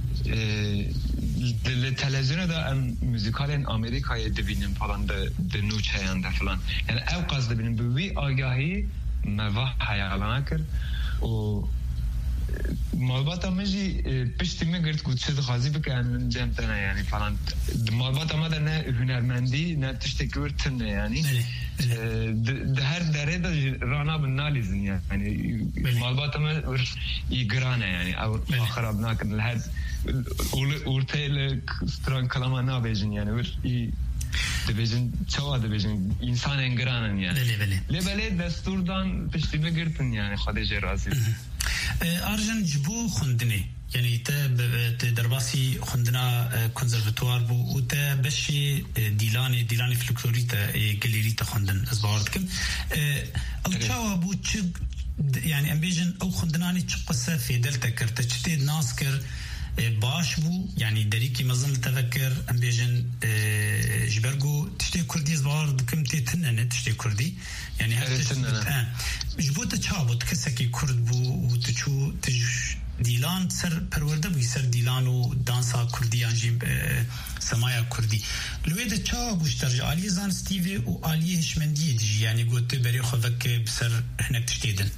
التلفزيون دا ام موزیکال امریکای دبینیم فلان ده نوچ هیان ده فلان يعني او قصد بینیم بوی آگاهی ما حيالنا كر و مالباتا مجي بشتي ما قلت كنت شد خازي بك من جنتنا يعني فلان مالباتا ما ده هنرمندي نا تشتكي ورتنا يعني ده هر درجة رانا بالناليزن يعني مالباتا ما ور يقرانا يعني او خربنا كن لهاد ورتيلك ستران كلامنا نابيجن يعني ور دبیجن چوا دبیجن انسان انگرانن يعني لبله دستوردان پشتیمه گرتن يعني خودش راضی ارجن جبو خوندنی يعني تا درباسي خوندنا کنزرواتوار بو و تا بشي ديلاني فلكلوري تا گاليري تا خوندن از باوردكم او چوا بو چ يعني امبيجن او خوندناني چ قصه في دلتا کرتا چتي ناس کر باش بو يعني دريكي مظن تفكر امبيجن جبرجو تشتي كردي زبار دكم تيتنن تشتي كردي يعني هل جبوت تشابوت كسكي كرد بو وتشو ديلان سر پرورده بو سر ديلان و دانسا كردي انجيم سمايا كردي لويد تشابوش ترجع علي زان ستيفي و علي هشمندي دي يعني قلت بري خذك بسر هناك تشتيدن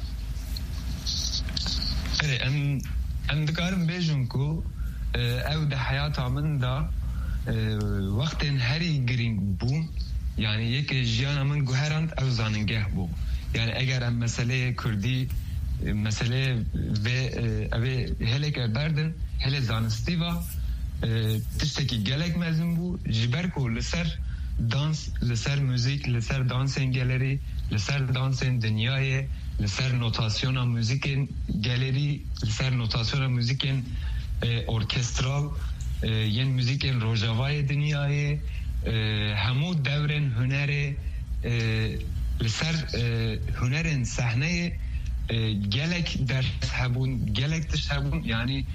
ام دكارم بيجن كو او ده حياتها من دا وقت هري گرینگ بوم يعني يك جيانا من گوهرند او زاننگه بو يعني اگر ام مسئله كردي مسئله و اوه هلك بردن هل زانستيوا تشتكي گلك مزن بو جبركو لسر دانس لسر موزيك لسر دانسين گالري لسر دانسين دنیای لسر نوتاسیون موزیکن گالری لسر نوتاسیون موزیکن ارکسترال ین موزیکن روجاوای دنیای همو دورن هنر لسر هنرن صحنه گلک در هبون گلک تشهبون يعني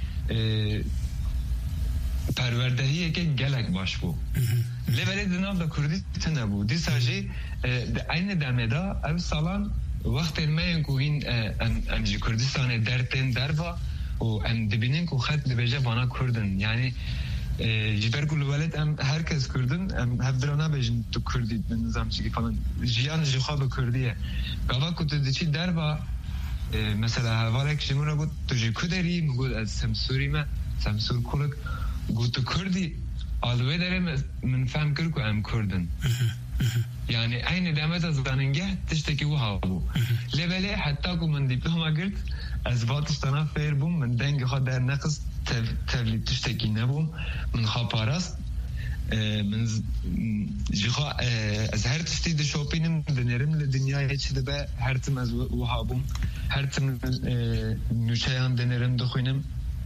پروردهیه که گلک باش بو لبری دناف دا کردی تنبو دی ساجی این دمدا او سالان وقت ما يكون ام جي كردستان درتين دربا و ام دبينين كو خط لبجا وانا كردن يعني جبر كل ولد ام هركز كردن ام هفدرانا بجن تو كردي نظام شي فلان جيان جخاب كرديه قبا كنت دشي دربا مثلا هوالك شمونا قلت تجي كدري مقول از سمسور كلك قلت كردي alوه داره من فهم کرد ام کردن يعني عين دامت از داننگه تشتكي وها بو لبله حتى کو من دیپلوما گرت از واتستانا فیر بوم من دنگ خود در نقص تبلید تشتكي نبوم من خاپاراست من جخا از هر تشتی ده شوپینم دنیرم لدنیای چه دبه هر تم از وها بوم هر تم نوچهان دنیرم دخوینم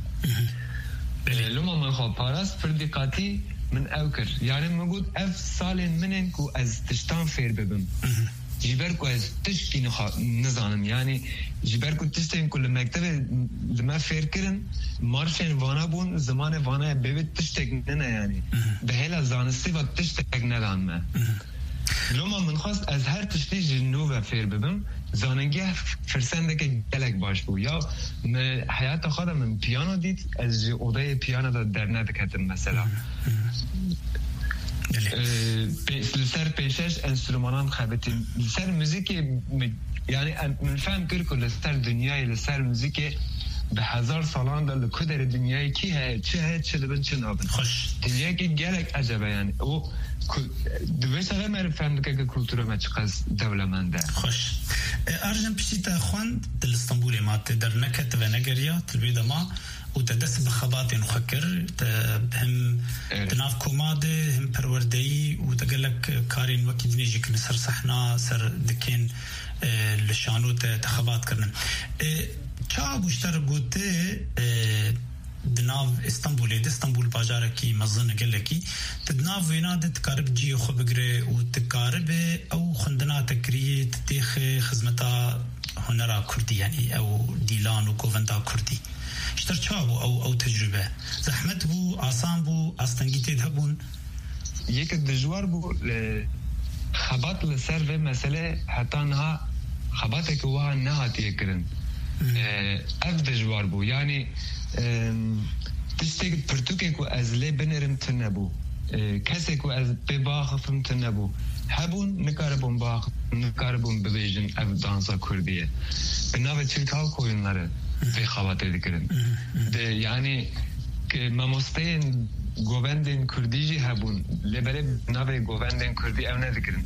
لما من خاپاراست پر دقاتی من اوكر يعني موجود اف سال منن كو از تشتان فير ببم جبركو از تشكي نظام يعني جبركو تشتين كل مكتب لما فير كرن مارشن وانا بون زمان وانا بيت تشتكنا يعني بهلا زانستي وقت تشتكنا لما لما من خواست از هر تشتی جنوب فير ببم زاننگه فرسندك گلک باش بو یا حیات خودم من پیانو دید از اوضاع پیانو دا در ندکتم مثلا لسر پیشش انسترومانان خبتیم لسر موزیک یعنی من فهم کرد که لسر دنیای لسر موزیک به 1000 سالان در لکدر دنیای کی هست چه لبن چه نابن خوش دنیای که گلک عجبه یعنی او دوی ساله من فهم که کلتور ما چقدر دولمنده خوش ارجن پیشیتا خواند دل استانبول ما در نکت و نگریات البیده ما وتدس بخبات نخكر هم تناف كوماده هم پروردهی وتقلك كارين وكي دنيجي كنسر صحنا سر دكين لشانوت تخبات كرن چا بوشتر گوته دناف اسطنبول باجاركي مزن قلكي تدناف ويناد تقارب جي خو بگره وتقارب او خندنا تكري تتيخ خدمتا هنرا كردي يعني او ديلان وكوفندا كردي اشتر چاو او تجربه زحمت بو آسان بو استنگیتید هبون یک دجوار بو خبات لسر و مسئله حتی نها خباته که وها نهاتیه کرن اف دجوار بو یعنی تشتیگ پرتوکه که از لی بنرم تنبو کسی که از بباخفم تنبو هبون نکاربون باخ نکاربون ببیجن اف دانسا کردیه به نوع ترکاو کوینلاره به خواته دیگرن یعنی که ماموستین گووندین کردیجی هبون لبره نوع گووندین کردی او ندیگرن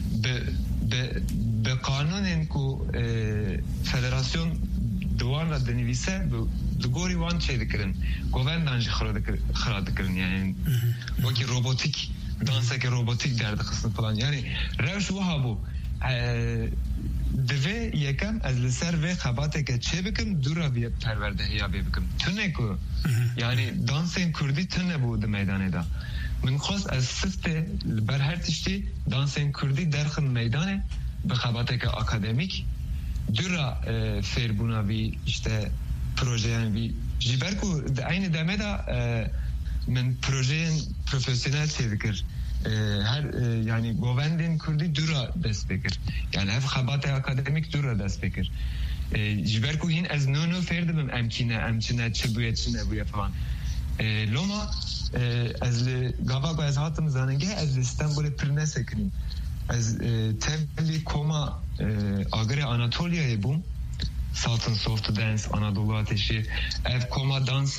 به قانون کو فدراسیون دوان را دنویسه دگوری وان چه دیگرن گووندانجی خراد دیگرن یعنی وکی روبوتیک دانسه که روبوتیک درد خصن فلان یعنی روش و هبو دوی یکم از لسر و خباته که چه بکم دورا بیه پرورده یا بکم تونه که یعنی دانسین کردی تونه بود میدانه دا من خواست از سفت بر هر تشتی دانسین کردی درخم میدانه به خباته که اکادمیک دورا فیربونا بی اشته پروژه بی جیبر که این دمه دا من پروژه پروفیسیونل چه بکر هر یعنی گووندین کردی دورا دست بکر یعنی هف خبات اکادمیک دورا دست بکر جبر کو هین از نو فرد بم امچنه چه بویه چه نبویه فلان لوما از گاوا از هاتم زاننگه از استانبول پرنس کنیم از تبلی کوما آگر آناتولیای بوم سالتن سوفت دانس آنادولو آتشی اف کوما دانس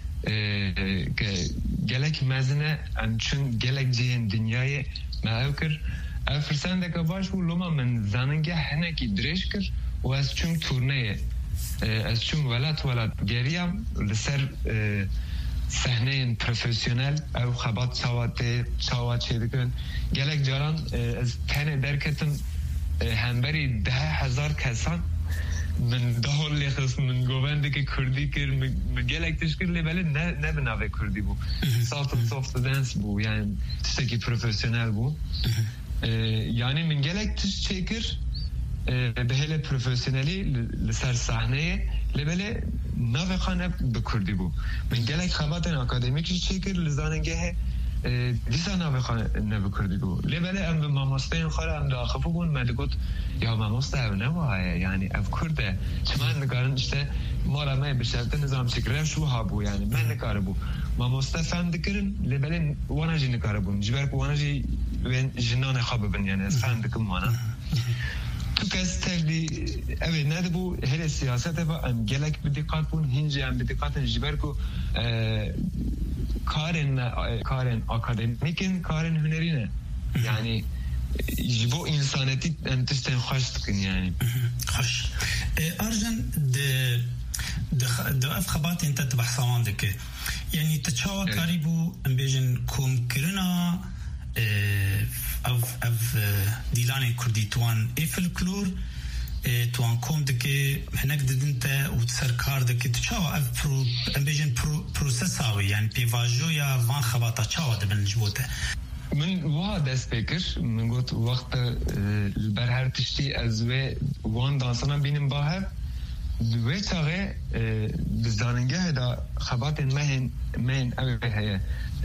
gelek mezine çün gelek cihen dünyayı mevkir efirsen de kabaş bu loma men zanenge heneki dreşkir o az çün turneye az çün velat geriyam ser sahneyin profesyonel ev xabat çavat çedikin gelek caran az tane derketim hemberi 10,000 kesan من دهول لیخس من گوونده که کردی کر مگلک تشکر لیبله نه بناوه کردی بو سالتن سوفت دانس بو یعنی تشکی پروفیسیونل بو یعنی من گلک تش چکر به هله پروفیسیونلی لسر صحنه لیبله ناوه خانه بکردی بو من گلک خباتن اکادمیکی چکر لزاننگه دیسا ناوه خانه نبکردی بو لیبله ام به ماماستین خاره ام داخفو بون مدگوت یا ماماسته او نواه یعنی او کرده چه من نگارن اشته مارا مای بشرده نظام چکره شو ها بو یعنی من نکاره بو ماماسته فهم دکرن لیبله وانا جی نکاره بون جبر که وانا جی جنان خواب بن یعنی از فهم دکم وانا تو کس تردی اوه نده بو هل سیاسته با ام گلک بدقات بون هنجی ام بدقات جبر که کارن اکادمیکن کارن هنرینه یعنی جبو انسانیتی انتشتن خوش تکن یعنی خوش ارجن ده اف خبات انت تبحثان دکه یعنی تچاوا قریبو امبیجن کوم کرنا اف دیلان کردی توان افلکلور توان کوم دکه هنک ددنته و سرکار دکه تچاوا اف امبیجن پروسس هاوی یعنی پیواجو یا وان خباتا چاوا دبن جبوته من وا دست بکر من گفت وقت بر هر تشتی از وان دانسان بینم باهر و چاقه بزداننگه دا خبات مهن اوه هیا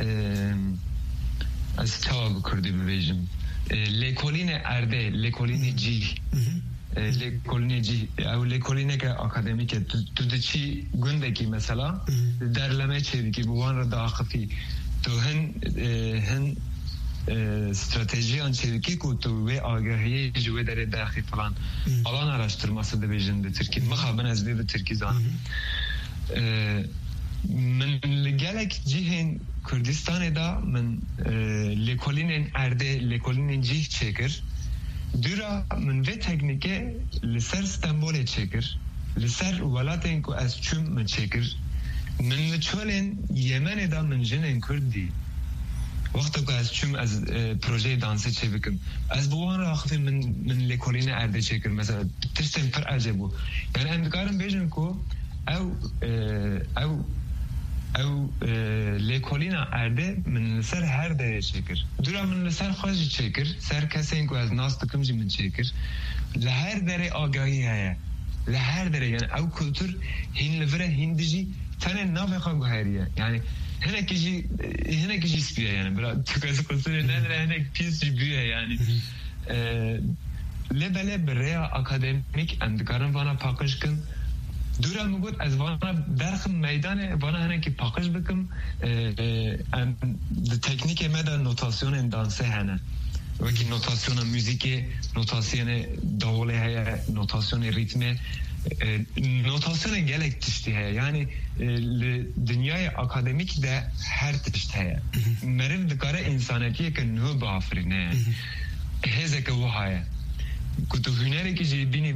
از چاوا بکردی ببیجم لیکولین ارده لیکولین جی لیکولین جی او لیکولینه که اکادمیکه تو دچی گنده کی مثلا درلمه چه دیگه بوان را داخفی تو هن stratejiyan çeviki kutu ve agahiyê ji wê derê daxî falan alan araştırması dibêjin di Tirkiye mixabin ez vê bi Tirkî zanim min li gelek cihên Kurdistanê da min lêkolînên erdê lêkolînên cih çêkir dura min vê teknîkê li ser Stenbolê çêkir li ser welatên ku ez çûm min çêkir min li çolên Yemenê da min jinên Kurd dî وقتی که از چون از پروژه دانسی چه بکم از بوان را خفی من لکولین ارده چه کرد مثلا تشتن پر عجب بود یعنی اندکارم بیشن که او لکولین ارده من لسر هر دره چه کرد دورا من لسر خواهی چه کرد سر کسی این که از ناس دکم جی من چه کرد لهر دره آگاهی هیا لهر دره یعنی او کلتور هین لفره هین دیجی تنه نافه خواه هریه یعنی هناك شيء سبيه يعني برا تكاسو كسر نادر هناك بيس سبيه يعني لبلا بريا أكاديميك أندكارن وانا باقش كن دورا موجود از وانا درخم ميدان وانا هناك باقش بكم التكنيك ماذا نوتاسيون دانسه هنا وكي نوتاسيون موسيقى نوتاسيون دولة هي نوتاسيون ريتمه نوتاسyon gelek tişti heye yani dünyaya akademik de her tişti heye merim dikare insanetiye ki nuh bafrine hezeke bu heye kutu hüneri ki bini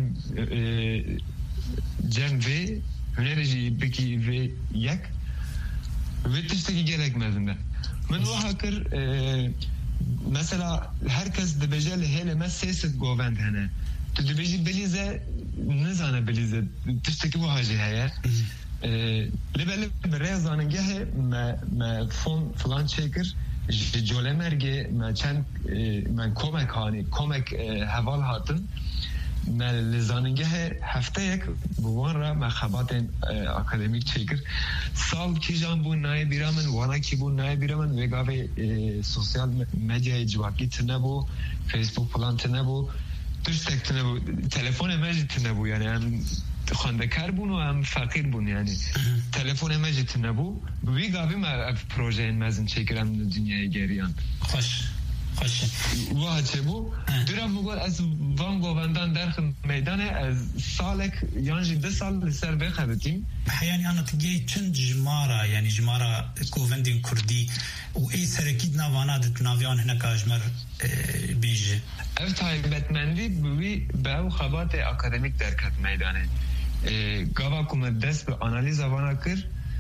cem ve hüneri beki ve yak ve tişteki gelek mezinde men bu hakır mesela herkes de beceli hele mes sesit govend hene تدبيجي بليزة نزانة بليزة تشتكي وهاجي هيا لبالي بريا زاننجه ما فون فلان شكر جولة مرجع ما كان ما كومك هاني كومك هوال هاتن ما لزاننجه هفتهك بوان را ما خباتن أكاديميك شكر سال كيجان بون ناي بيرامن وانا كي بون ناي بيرامن ويقابي سوسيال ميديا جواكي تنبو فيسبوك فلان تنبو درستك تنبو تلفون ماجي تنبو يعني هم خاندكار بون و هم فقير بون يعني تلفون ماجي تنبو ويقابي ما بروجين مازن شكرم الدنيا جريان خوش واجه بو درم بقول از وان گووندان درخ میدان از سالك یانجی 2 سال لسر بخبتیم يعني انا تجي چند جمارة يعني جمارة گووندين كردي و اي سركيد نوانادت ناويان هنا كاجمر بيجي ev taybetmendi بوی به خبات اکادمیک درکت میدانه گاوا کوم دست به آنالیز وانا کر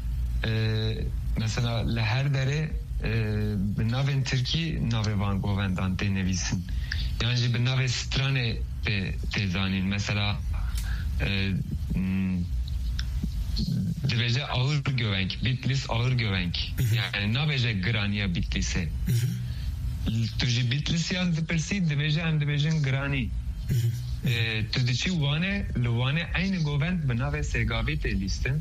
مثلا لهر دره به ناوین ترکی ناوی وان گووندان دنویسن یعنی به ناوی سترانه تزانین مثلا دبیجه ağır gövenk Bitlis ağır gövenk yani nabece graniya Bitlis'e tuji Bitlis yan depersi debece hem debecen grani tudici wane aynı govend be nave segavi te listin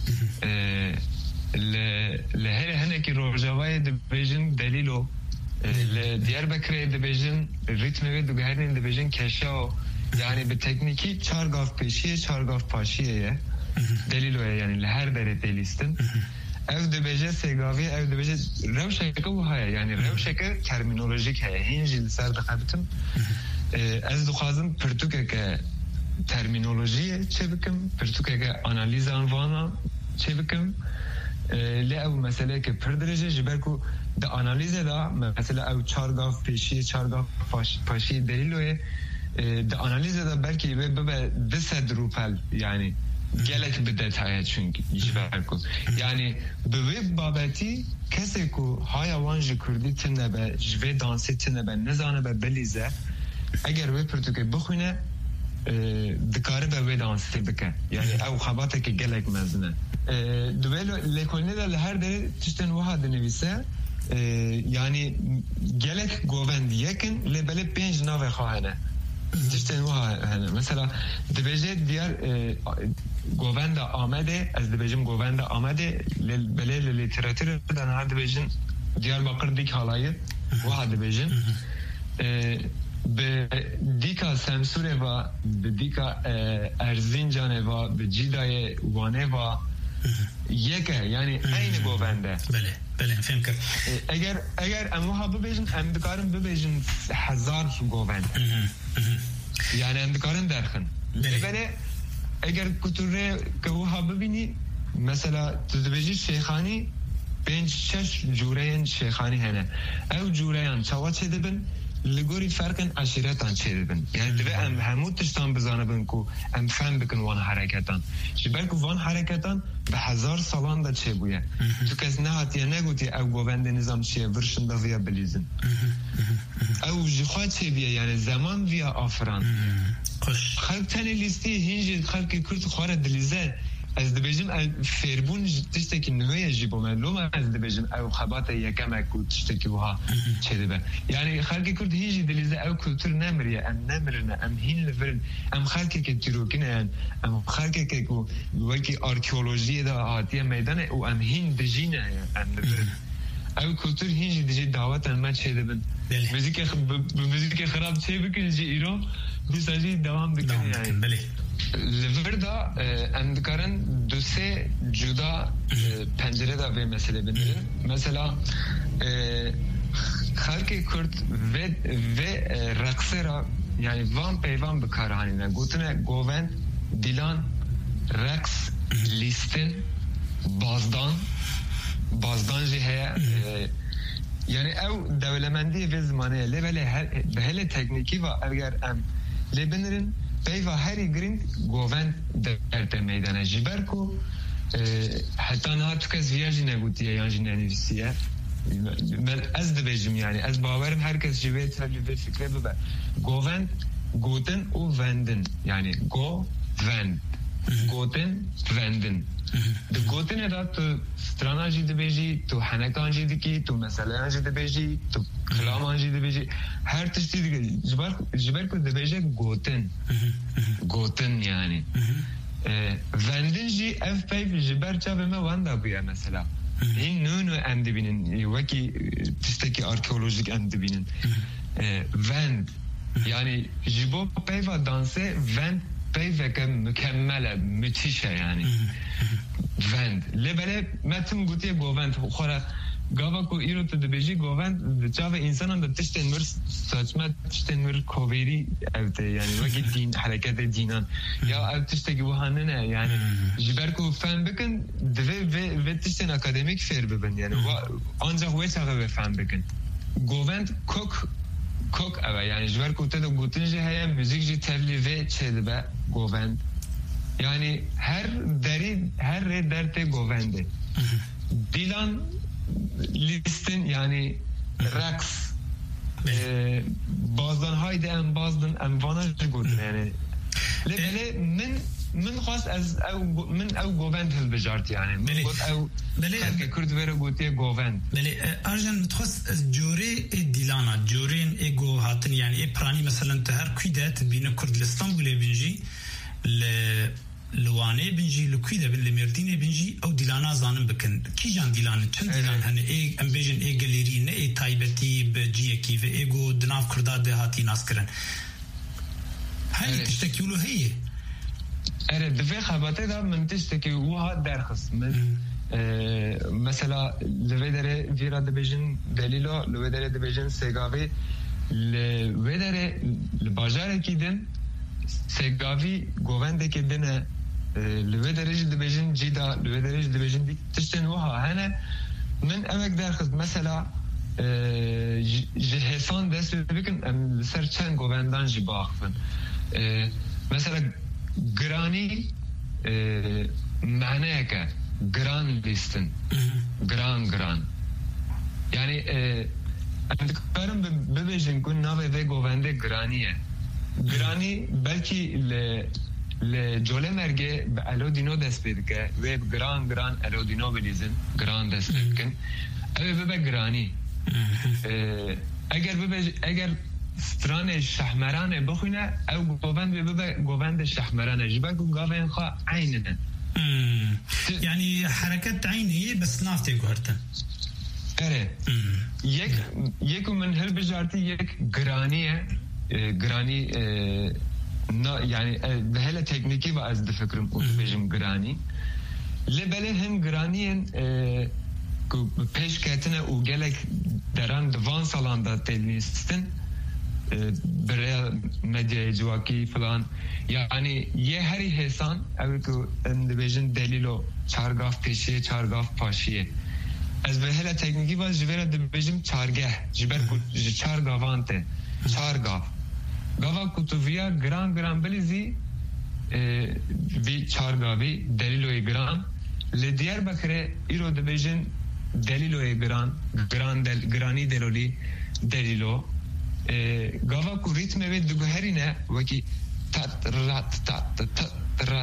لهره هنکی روجاوای دبیجن دلیلو دیاربکر دبیجن ریتم و دگهرین دبیجن کشا yani به تکنیکی چارگاف پیشیه چارگاف پاشیه دلیلو yani لهر دره دلیستن ev dibêje segavi ev dibêje rewşeke bu heye yani rewşeke terminolojik heye hin jî ser dixebitim ez dixwazim pirtûkeke terminolojiye çê bikim pirtûkeke analiza vana çê bikim li ew meseleke pir derece ji ber ku di analize da mesela ew çargav pêşiye çargav paşiye deliloye di analize da belki ve bibe 200 rupel yani gelek bir detaya çünkü jiberku yani bu babeti kese ku hayavan ji kurdi tinebe jve dansi tinebe ne zanebe belize eğer ve pürtüke bukhune dikare be dansi bike yani ev xabate ki gelek mezne duvelo lekolne de her dere tişten vaha denivise yani gelek govendi yekin lebele 5 nave khahane tişten vaha mesela dibece diğer govenda amede az dibecim govenda amede bele literatürden her dibecin Diyarbakır dik halayı vaha dibecin به دیکا سمسوره و به دیکا ارزینجانه و به جیدای وانه و یکه یعنی عین گوونده بله فهم کرد اگر اموها ببیجن ام دکارن ببیجن 1000 گووند یعنی ام دکارن درخن بله اگر کتوره که وها ببینی مثلا تدبیجی شیخانی 5-6 جوره شیخانی هنه او جوره چوا چه دبن لگوری فرقن عشیرتان چه دبن یعنی دوی ام همود تشتان بزانه بن که ام فهم بکن وان حرکتان جبر که وان حرکتان به 1000 سالان دا چه بویه تو کس نهاتیه نگوتی او گووند نظام چیه ورشن دا ویا بلیزن او جخوا چه بیه یعنی زمان ویا آفران خلق تانی لیستی هنجی خلق کرد خواره دلیزه از دبیجم فیربون تشته که نوعی جیبو معلوم از دبیجم او خبات یکم اکو تشته که وها چه دبه یعنی خلق کرد هیچی دلیزه او کلتور نمریه ام نمرنه ام هین لفرن ام خلق که تیروکنه ام خلق که وکی آرکیولوژی دا آتیه میدانه او ام هین دجینه ام لفرن او کلتور هیچی دجی دعوت انما چه دبن موزیک خراب چه بکنه جی ایران بساجی دوام بکنه یعنی لوردا اندکارن دو سه جدا پنجره دا به مسئله بندرن مثلا خلق کرد و رقصه را یعنی وان پیوان بکارهانی نه گوتنه گووند دیلان رقص لیستن بازدان جی هیا یعنی او دولمندی و زمانه لیبله به هل تکنیکی و اگر ام لیبنرن پیوا هری گرینگ گووند در میدانه جبر کو حتی نه تو کس ویاجی نگوتیه یا جی ننویسیه من از دبیجم یعنی از باورم هر کس جوید فکره ببر گووند گوتن و وندن یعنی گووند گوتن وندن دو گوتن دا تو سترانا جی دبیجی تو حنکان جی دکی تو مسئله جی دبیجی تو کلام جی دبیجی هر تشتی دیگه جبر کو دبیجه گوتن یعنی وندن جی اف پیف جبر چا به ما وندا بیا مثلا این نونو ام دبینن وکی تشتکی آرکئولوژیک ام دبینن وند یعنی جبو پیفا دانسه وند پیفه مکمله متیشه یعنی وند لبله متن گوتی گووند خوره گاوا کو ایرو تو دبیجی گووند چاو انسان هم تشتن مر ساچمه تشتن مر کوویری اوته یعنی وکی دین حرکت دینان یا او تشتگی وحانه نه یعنی جبر کو فهم بکن دوی تشتن اکادمیک فیر ببن یعنی آنجا وی چاقه فهم بکن گووند کوک اوه یعنی جبر کو تدو گوتن جی هیا موزیک جی تبلیوه چه دبه گووند یعنی هر ری درته گوونده دیلان لیستن یعنی رقص بازدان های ده ام بازدان ام واناش گوتن یعنی لبله من خواست از او گووند هل بجارت یعنی من گوت او خلق کرد ویره گوتی گووند بله ارجان متخص جوره دیلانا جورین ایگو هاتن یعنی پرانی مثلا تهر کویدت بین کردلستان بوله بینجی لوانه بنجي لكويده بالمردينه بنجي او ديلانا زانم بكن كي جان ديلان چند ديلان هن اي ام بيجن اي گاليري نه اي تايبتي بجي كي و ايگو دناف كردا دهاتي ناس کرن هل تشتكيلو هي اره دفع خباته دا من تشتكي وها درخص من مثلا لويدره فيرا دبيجن دليلو لويدره دبيجن سيگاوي لويدره الباجار كيدن سيگاوي گوونده كدنه لوی درجه دبیجن جیدا لوی درجه دبیجن دی تشتن وها هنه من امک درخص مثلا جهسان دست بکن سر چند گووندان جی باخفن مثلا گرانی معنی که گران لیستن گران یعنی اندکارم ببیجن کن ناوه و گوونده گرانیه گرانی بلکی لجوله مرگه به الودینو دست بید که و گران الودینو بلیزن گران دست بید کن اوه ببه گرانی اگر ستران شحمرانه بخونه او گووند ببه گووند شحمرانه جبه گووند خواه عیننه يعني حركات عيني بس نافتي قهرتن اره یک من هل بجارتي یک گرانیه گرانی يعني بهلا تكنيكي و از دفكرم او بيجم گراني لبله هم گرانین پیش کتنه و گلک دران دوان سالان دا تلنیستن برای مدیا جواکی فلان یعنی یه هری حسان اوی که اندویجن دلیلو چارگاف پیشیه چارگاف پاشیه از به هلا تکنیکی باز جویره دبیجم چارگه جبر چارگاوانته چارگاف گاوا کتوویا گران بلیزی وی چارگاوی دلیلوی گران لدیار بکره ایرو دبیجن دلیلوی گرانی دلیلی دلیلو گاوا کو ریتم وی دگوهرینه وکی تات رات تات رات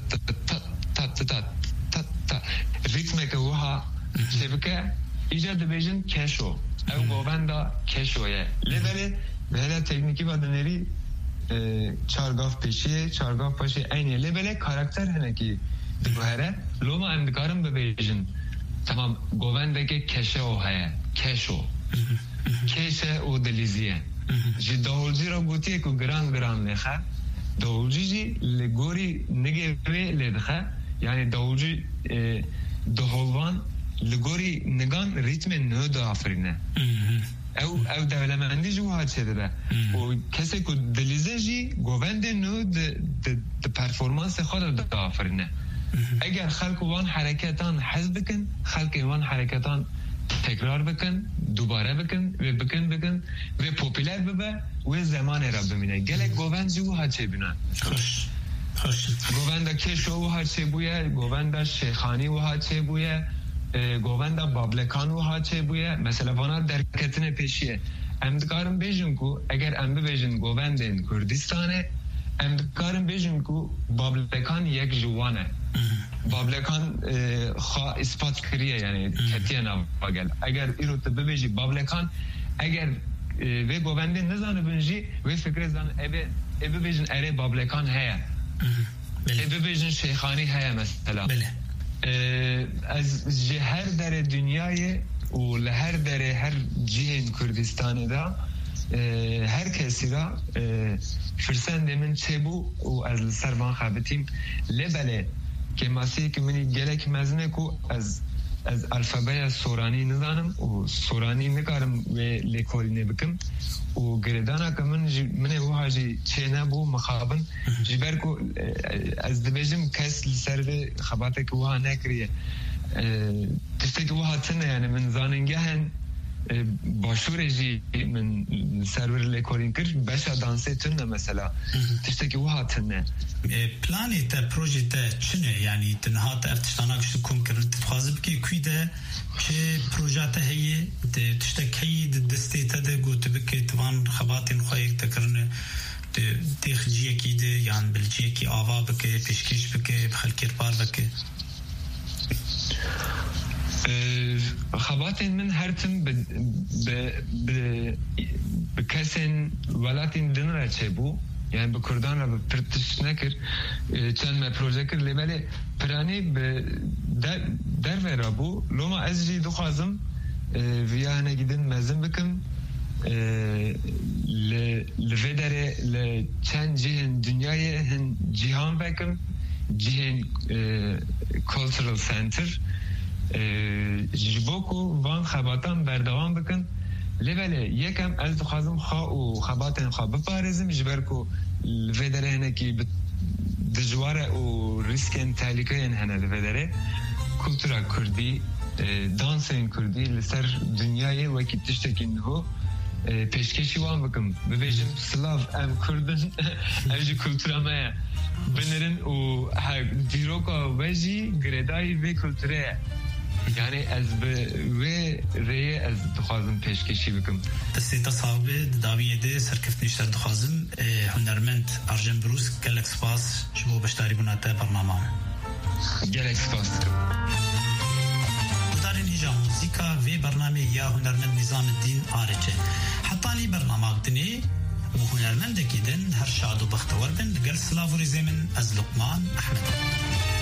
تات ریتم که وها شبکه ایجاد دبیجن کشو او گووندا کشویه لیوله به هلا تکنیکی بادنری چارگاف پیشیه چارگاف پاشیه اینه لیوله کاراکتر هنه که دگوهره لوما اندکارم ببیجن تمام گوونده که کشو هیا کشو کشه او دلیزیه جی داولجی را گوتیه که گران نخه داولجی جی لگوری نگه وی لدخه یعنی داولجی دهولوان لگوری نگان ریتم نو دا آفرینه او دولمندی جو ها چه ده و کسی که دلیزه جی گوونده نو ده پرفورمانس خود دا آفرینه اگر خلق وان حرکتان حذف بکن خلق وان حرکتان تکرار بکن دوباره بکن و پوپیلر ببه و زمان را ببینه گلک گووند جو ها چه بینن خوش گوونده کشو و ها چه بویه گوونده شیخانی و ها چه بویه گوونده بابلکان و ها چه بویه مثلا وانا درکتن پیشیه امدکارم بیجن کو اگر ام بیجن گووندن کردستانه امدکارم بیجن کو بابلکان یک جوانه بابلکان خوا اثبات کریه یعنی کتیه نواگل اگر ایرو تبیجی بابلکان اگر وی گوونده نزانه بنجی وی فکر زن ابی بیجن اره بابلکان هیا ابی بیجن شیخانی هیا مثلا از هر در دنیای و لهر در هر جهن کردستان دا هر کسی را فرسنده من چه بو و از سروان خابتیم لبله که ماسی که منی گلک مزنه کو از الفبای سورانی نزانم و سورانی نکارم و لیکولی نبکم و گردانا که من وها جی چه نبو مخابن جبر کو از دبیجم کس لسر خباته که وها نکریه تشتی که وها تنه یعنی من زاننگه هن باشور جی من سرور لیکولین کرد باشا دانسه تنه مثلا تشتی که وها تنه پلانی تا پروژه تا چنه یعنی تنها تا ارتشتانا کشتو کم کرد تخوازب که کوی ده چه پروژه تا هیه تشتی که هی دسته تا ده گوت بکه توان خباتین خواهی تکرنه تخجیه کی ده یعنی بلجیه کی آوا بکه پیشکش بکه بخلکر بار بکه خباتين من هرتم بكسن ولاتين دنرا چبو يعني بكردان را پرتش نکر چند ما پروژه کر لیباله پرانی در ورا بو لوما از جی دخوازم ویا هنه گیدن مزم بکم لفدره لچند جهن دنیای هن جهان بکم جهن cultural center جبوکو وان خباتان بردوام بکن لیوله یکم از دخوازم و خباتان خواه بپارزم جبرکو الفدره هنه کی دجواره و ریسکن تحلیقه هنه الفدره کلتورا کردی دانسین کردی لسر دنیای وکی تشتکین هو پیشکشی وان بکم ببیجم سلاف ام کردن اوجی کلتورا مaya بنرن و دیروکا وجی گردایی وی کلتوره یعنی از به ری از دخوازم پیشکشی بکم دسته صاحبه داویه ده سرکفت نشتر دخوازم هنرمند ارجن بروس گلک سپاس شبو بشتاری بناته برنامه گلک سپاس دارین هجا موزیکا و برنامه یا هنرمند نظام الدین آرچه حتانی برنامه دنی و هنرمند کیدن هر شاد و بختور بن لگل سلاوری زمن از لقمان احمد